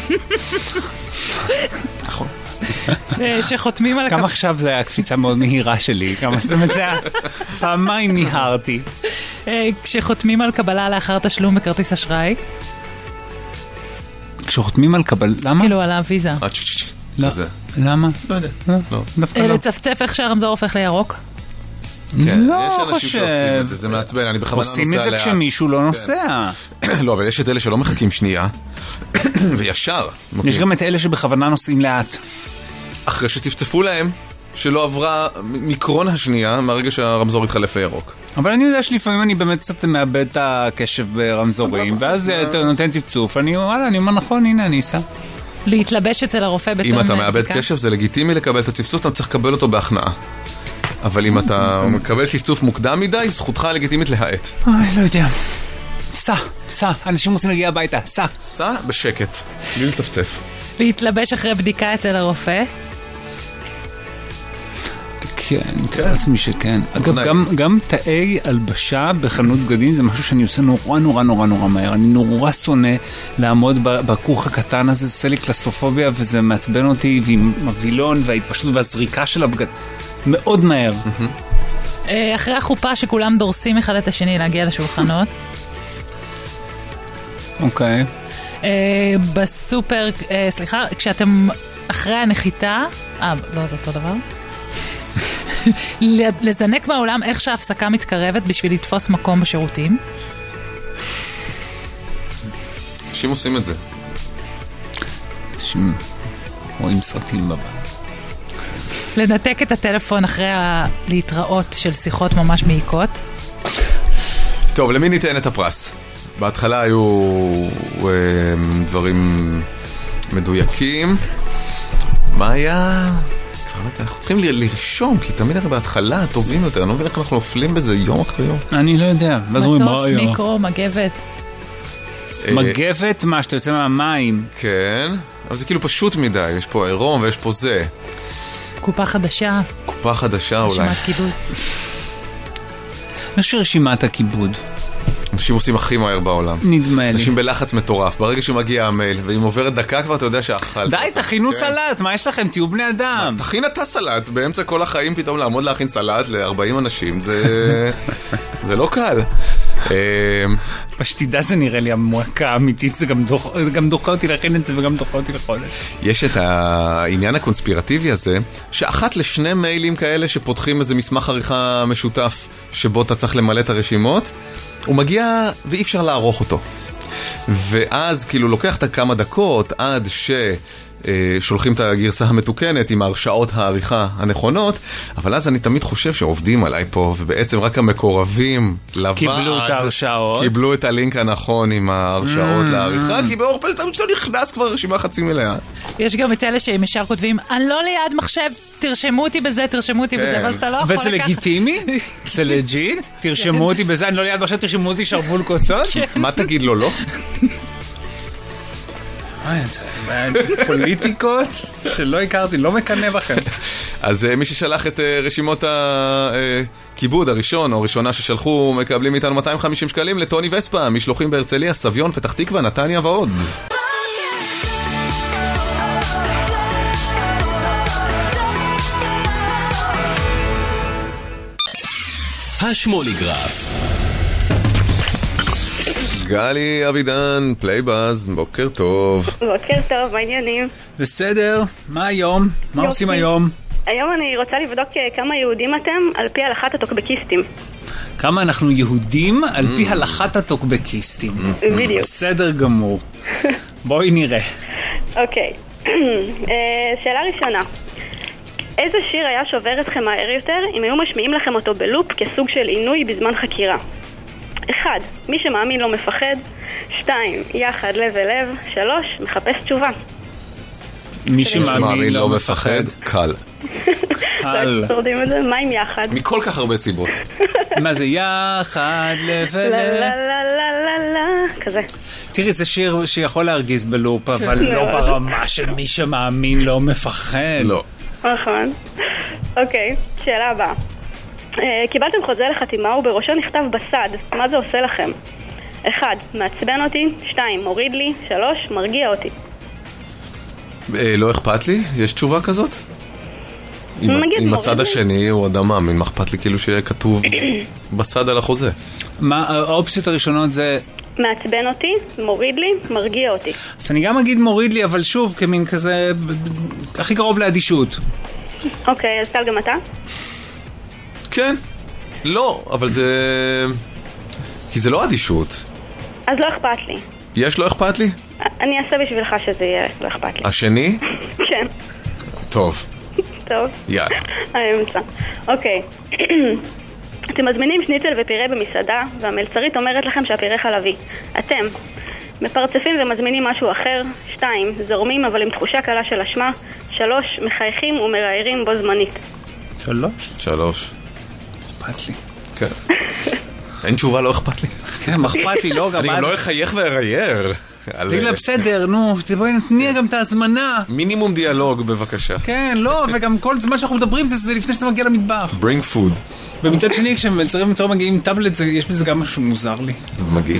נכון. שחותמים על... כמה עכשיו זה היה קפיצה מאוד מהירה שלי, כמה זה מצא, פעמיים ניהרתי. כשחותמים על קבלה לאחר תשלום בכרטיס אשראי. כשחותמים על קבל... למה? כאילו על הוויזה. לא. למה? לא יודע. לצפצף איך שהרמזור הופך לירוק. לא יש אנשים שעושים את זה, זה מעצבן, אני בכוונה נוסע לאט. עושים את זה כשמישהו לא נוסע. לא, אבל יש את אלה שלא מחכים שנייה, וישר. יש גם את אלה שבכוונה נוסעים לאט. אחרי שצפצפו להם, שלא עברה מיקרון השנייה, מהרגע שהרמזור התחלף לירוק. אבל אני יודע שלפעמים אני באמת קצת מאבד את הקשב ברמזורים, ואז אתה נותן צפצוף, אני אומר, אני אומר נכון, הנה, אני אסע. להתלבש אצל הרופא בתום... אם אתה מאבד קשב, זה לגיטימי לקבל את הצפצוף, אתה צריך לקבל אותו בהכנעה. אבל אם אתה מקבל צפצוף מוקדם מדי, זכותך לגיטימית להעט. אוי, לא יודע. סע, סע, אנשים רוצים להגיע הביתה, סע. סע בשקט, בלי לצפצף. להתלבש אחרי בדיקה אצל הרופא? כן, מתאר לעצמי שכן. אגב, גם, גם תאי הלבשה בחנות בגדים זה משהו שאני עושה נורא נורא נורא נורא מהר. אני נורא שונא לעמוד בכוך הקטן הזה, זה עושה לי קלסטרופוביה וזה מעצבן אותי, ועם הווילון וההתפשטות והזריקה של הבגד. מאוד מהר. אחרי החופה שכולם דורסים אחד את השני להגיע לשולחנות. אוקיי. בסופר, סליחה, כשאתם אחרי הנחיתה, אה, לא, זה אותו דבר. לזנק מהעולם איך שההפסקה מתקרבת בשביל לתפוס מקום בשירותים. אנשים עושים את זה. אנשים רואים סרטים בבית. לנתק את הטלפון אחרי להתראות של שיחות ממש מעיקות. טוב, למי ניתן את הפרס? בהתחלה היו דברים מדויקים. מה היה? אנחנו צריכים לרשום, כי תמיד הרי בהתחלה טובים יותר. אני לא מבין איך אנחנו נופלים בזה יום אחרי יום. אני לא יודע. מטוס, מיקרו, מגבת. מגבת? מה, שאתה יוצא מהמים? כן, אבל זה כאילו פשוט מדי. יש פה עירום ויש פה זה. קופה חדשה. קופה חדשה אולי. רשימת כיבוד. אני חושב רשימת הכיבוד. אנשים עושים הכי מהר בעולם. נדמה לי. אנשים בלחץ מטורף. ברגע שמגיע המייל, ואם עוברת דקה כבר אתה יודע שאכלת. די, תכינו סלט. מה יש לכם? תהיו בני אדם. תכין אתה סלט. באמצע כל החיים פתאום לעמוד להכין סלט ל-ארבעים אנשים. זה זה לא קל. פשטידה זה נראה לי המועקה אמיתית. זה גם דוחה אותי להכין את זה וגם דוחה אותי לחודש. יש את העניין הקונספירטיבי הזה, שאחת לשני מיילים כאלה שפותחים איזה מסמך עריכה משותף, שבו אתה צריך למלא את הרשימות, הוא מגיע ואי אפשר לערוך אותו. ואז כאילו לוקח את כמה דקות עד ששולחים את הגרסה המתוקנת עם הרשאות העריכה הנכונות, אבל אז אני תמיד חושב שעובדים עליי פה, ובעצם רק המקורבים לוועד קיבלו את ההרשאות, קיבלו את הלינק הנכון עם ההרשאות לעריכה, כי באורפל תמיד שלא נכנס כבר רשימה חצי מלאה. יש גם את אלה שהם ישר כותבים, אני לא ליד מחשב, תרשמו אותי בזה, תרשמו אותי בזה, ואז אתה לא יכול לקחת. וזה לגיטימי? זה לג'יט? תרשמו אותי בזה, אני לא ליד מחשב, תרשמו אותי שרבול כוסות? מה תגיד לו, לא? פוליטיקות שלא הכרתי, לא מקנה בכם. אז מי ששלח את רשימות הכיבוד הראשון או ראשונה ששלחו מקבלים מאיתנו מאתיים וחמישים שקלים לטוני וספה, משלוחים בהרצליה, סביון, פתח תקווה, נתניה ועוד. השמוליגרף. גלי אבידן, פלייבאז, בוקר טוב. בוקר טוב, מה העניינים? בסדר, מה היום? מה יופי. עושים היום? היום אני רוצה לבדוק כמה יהודים אתם על פי הלכת הטוקבקיסטים. כמה אנחנו יהודים על פי הלכת הטוקבקיסטים. בדיוק. בסדר גמור. בואי נראה. אוקיי. שאלה ראשונה. איזה שיר היה שובר אתכם מהר יותר אם היו משמיעים לכם אותו בלופ כסוג של עינוי בזמן חקירה? אחד, מי שמאמין לא מפחד. שתיים, יחד לב אל לב. שלוש, מחפש תשובה. מי שמאמין לא מפחד. קל. קל. תורדים את זה? מה עם יחד? מכל כך הרבה סיבות. מה זה יחד לב אל לה לב? לה לה לה לה לה כזה. תראי, זה שיר שיכול להרגיז בלופ, אבל לא ברמה של מי שמאמין לא מפחד. לא. נכון. אוקיי, שאלה הבאה. קיבלתם חוזה לחתימה ובראשו נכתב בסד, מה זה עושה לכם? אחד, מעצבן אותי, שתיים, מוריד לי, שלוש, מרגיע אותי. לא אכפת לי? יש תשובה כזאת? אם הצד השני הוא אדם מאמין, מה אכפת לי כאילו שיהיה כתוב בסד על החוזה? מה, האופציות הראשונות זה... מעצבן אותי, מוריד לי, מרגיע אותי. אז אני גם אגיד מוריד לי, אבל שוב, כמין כזה, הכי קרוב לאדישות. אוקיי, אז טל גם אתה? כן. לא, אבל זה... כי זה לא אדישות. אז לא אכפת לי. יש לא אכפת לי? אני אעשה בשבילך שזה יהיה לא אכפת לי. השני? כן. טוב. טוב. יאללה. האמצע. אוקיי. אתם מזמינים שניצל ופירה במסעדה, והמלצרית אומרת לכם שהפירה חלבי. אתם מפרצפים ומזמינים משהו אחר. שתיים, זורמים אבל עם תחושה קלה של אשמה. שלוש, מחייכים ומראיירים בו זמנית. שלוש? שלוש. אכפת לי. כן. אין תשובה, לא אכפת לי. כן, מה אכפת לי, לא גם... אני גם לא אחייך ואראייר. תגיד לה, בסדר, נו, בואי נתניע גם את ההזמנה. מינימום דיאלוג, בבקשה. כן, לא, וגם כל זמן שאנחנו מדברים זה לפני שזה מגיע למטבח. Bring food. ומצד שני, כשמלצרים מצרים מגיעים עם טאבלט, יש בזה גם משהו מוזר לי. זה מגעיל.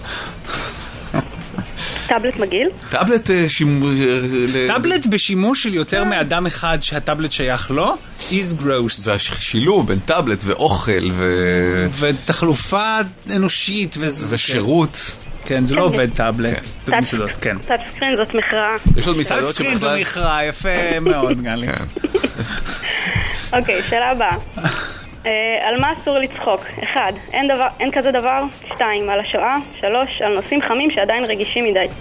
טאבלט מגעיל? טאבלט שימוש... טאבלט בשימוש של יותר מאדם אחד שהטאבלט שייך לו, is gross. זה השילוב בין טאבלט ואוכל ו... ותחלופה אנושית ושירות. כן, זה לא עובד טאבלט. במסעדות, כן. טאץ' סקרין זאת מכרעה. יש עוד מסעדות שבכלל... טאץ' סקרין זו מכרעה, יפה מאוד, גלי. אוקיי, שאלה הבאה. על מה אסור לצחוק? אחד, אין כזה דבר. שתיים, על השואה. שלוש, על נושאים חמים שעדיין רגישים מדי.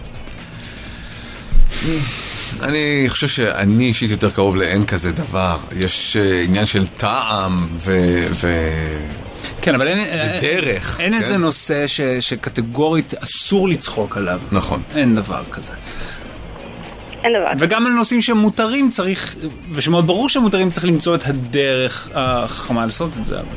אני חושב שאני אישית יותר קרוב לאין כזה דבר. יש עניין של טעם ו... כן, אבל אין, בדרך, אין כן? איזה נושא ש, שקטגורית אסור לצחוק עליו. נכון. אין דבר כזה. אין דבר. וגם על נושאים שמותרים צריך, ושמאוד ברור שמותרים צריך למצוא את הדרך החכמה לעשות את זה. אבל...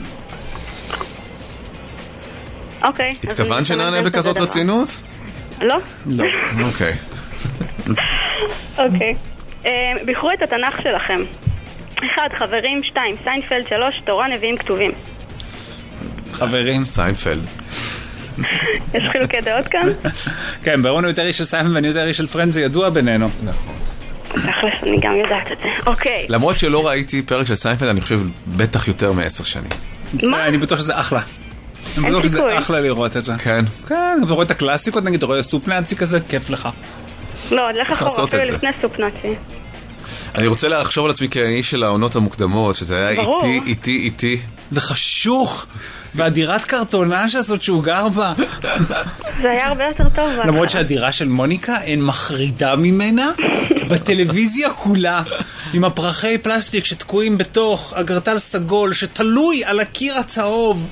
אוקיי. התכוון שנענה בכזאת רצינות? לא. לא. אוקיי. אוקיי. בחרו את התנ"ך שלכם. אחד, חברים. שתיים, סיינפלד. שלוש, תורה, נביאים, כתובים. חברים. סיינפלד. יש חילוקי דעות כאן? כן, ברון הוא יותר איש של סיינפלד ואני יותר איש של פרנד, זה ידוע בינינו. נכון. תכלס, אני גם יודעת את זה. אוקיי. למרות שלא ראיתי פרק של סיינפלד, אני חושב בטח יותר מעשר שנים. מה? אני בטוח שזה אחלה. אני בטוח שזה אחלה לראות את זה. כן. כן, ורואה את הקלאסיקות, נגיד, רואה סופ נאצי כזה, כיף לך. לא, לך אחורה, אפילו לפני סופ נאצי. אני רוצה לחשוב על עצמי כאיש של העונות המוקדמות, שזה היה איטי, איטי, איטי. וחשוך. והדירת קרטונש הזאת שהוא גר בה. זה היה הרבה יותר טוב. למרות שהדירה של מוניקה אין מחרידה ממנה בטלוויזיה כולה, עם הפרחי פלסטיק שתקועים בתוך אגרטל סגול שתלוי על הקיר הצהוב.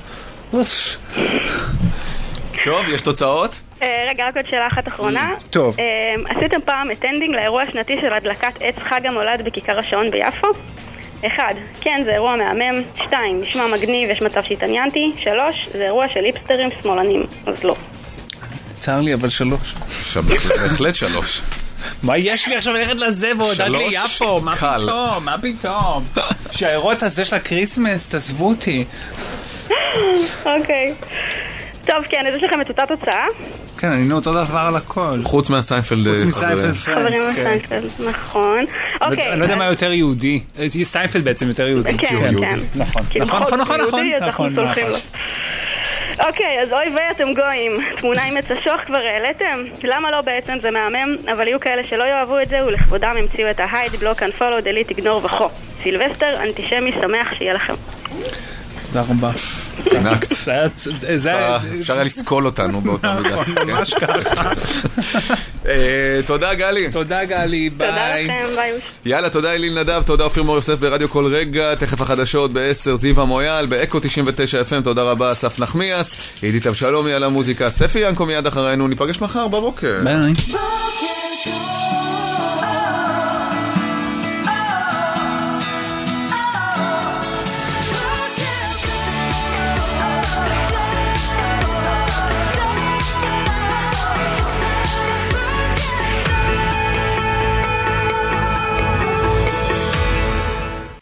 טוב, יש תוצאות? רגע, רק עוד שאלה אחת אחרונה. טוב. עשיתם פעם אטנדינג לאירוע השנתי של הדלקת עץ חג המולד בכיכר השעון ביפו? אחד, כן, זה אירוע מהמם. שתיים, נשמע מגניב, יש מצב שהתעניינתי. שלוש, זה אירוע של היפסטרים שמאלנים, אז לא. צר לי, אבל שלוש. בהחלט שלוש. מה יש לי עכשיו ללכת לזה ועוד עד ליפו? מה פתאום? מה פתאום? שהאירות הזה של הקריסמס, תעזבו אותי. אוקיי. טוב, כן, אז יש לכם את אותה תוצאה. כן, אני נו אותו דבר על הכל. חוץ מהסיינפלד. חוץ מסיינפלד פרנדס. חברים מהסיינפלד, נכון. אוקיי. אני לא יודע מה יותר יהודי. סיינפלד בעצם יותר יהודי. כן, כן. נכון, נכון, נכון, נכון. אנחנו סולחים לו. אוקיי, אז אוי ויי אתם גויים. תמונה עם עץ אשוח כבר העליתם? למה לא בעצם? זה מהמם, אבל יהיו כאלה שלא יאהבו את זה ולכבודם המציאו את ההייד, בלוק, אנפולו, דליט, איגנור וכו. סילבסטר, אנטישמי, שמח שיהיה לכם. תודה רבה. ענקת. אפשר היה לסקול אותנו באותה מידה. ממש ככה. תודה גלי. תודה גלי, ביי. תודה לכם, ביי. יאללה, תודה אליל נדב, תודה אופיר מור יוסף ברדיו כל רגע, תכף החדשות ב-עשר, זיווה מויאל, באקו תשעים ותשע אף אם, תודה רבה, אסף נחמיאס, עידית אבשלומי על המוזיקה, ספי ינקו מיד אחרינו, ניפגש מחר בבוקר. ביי.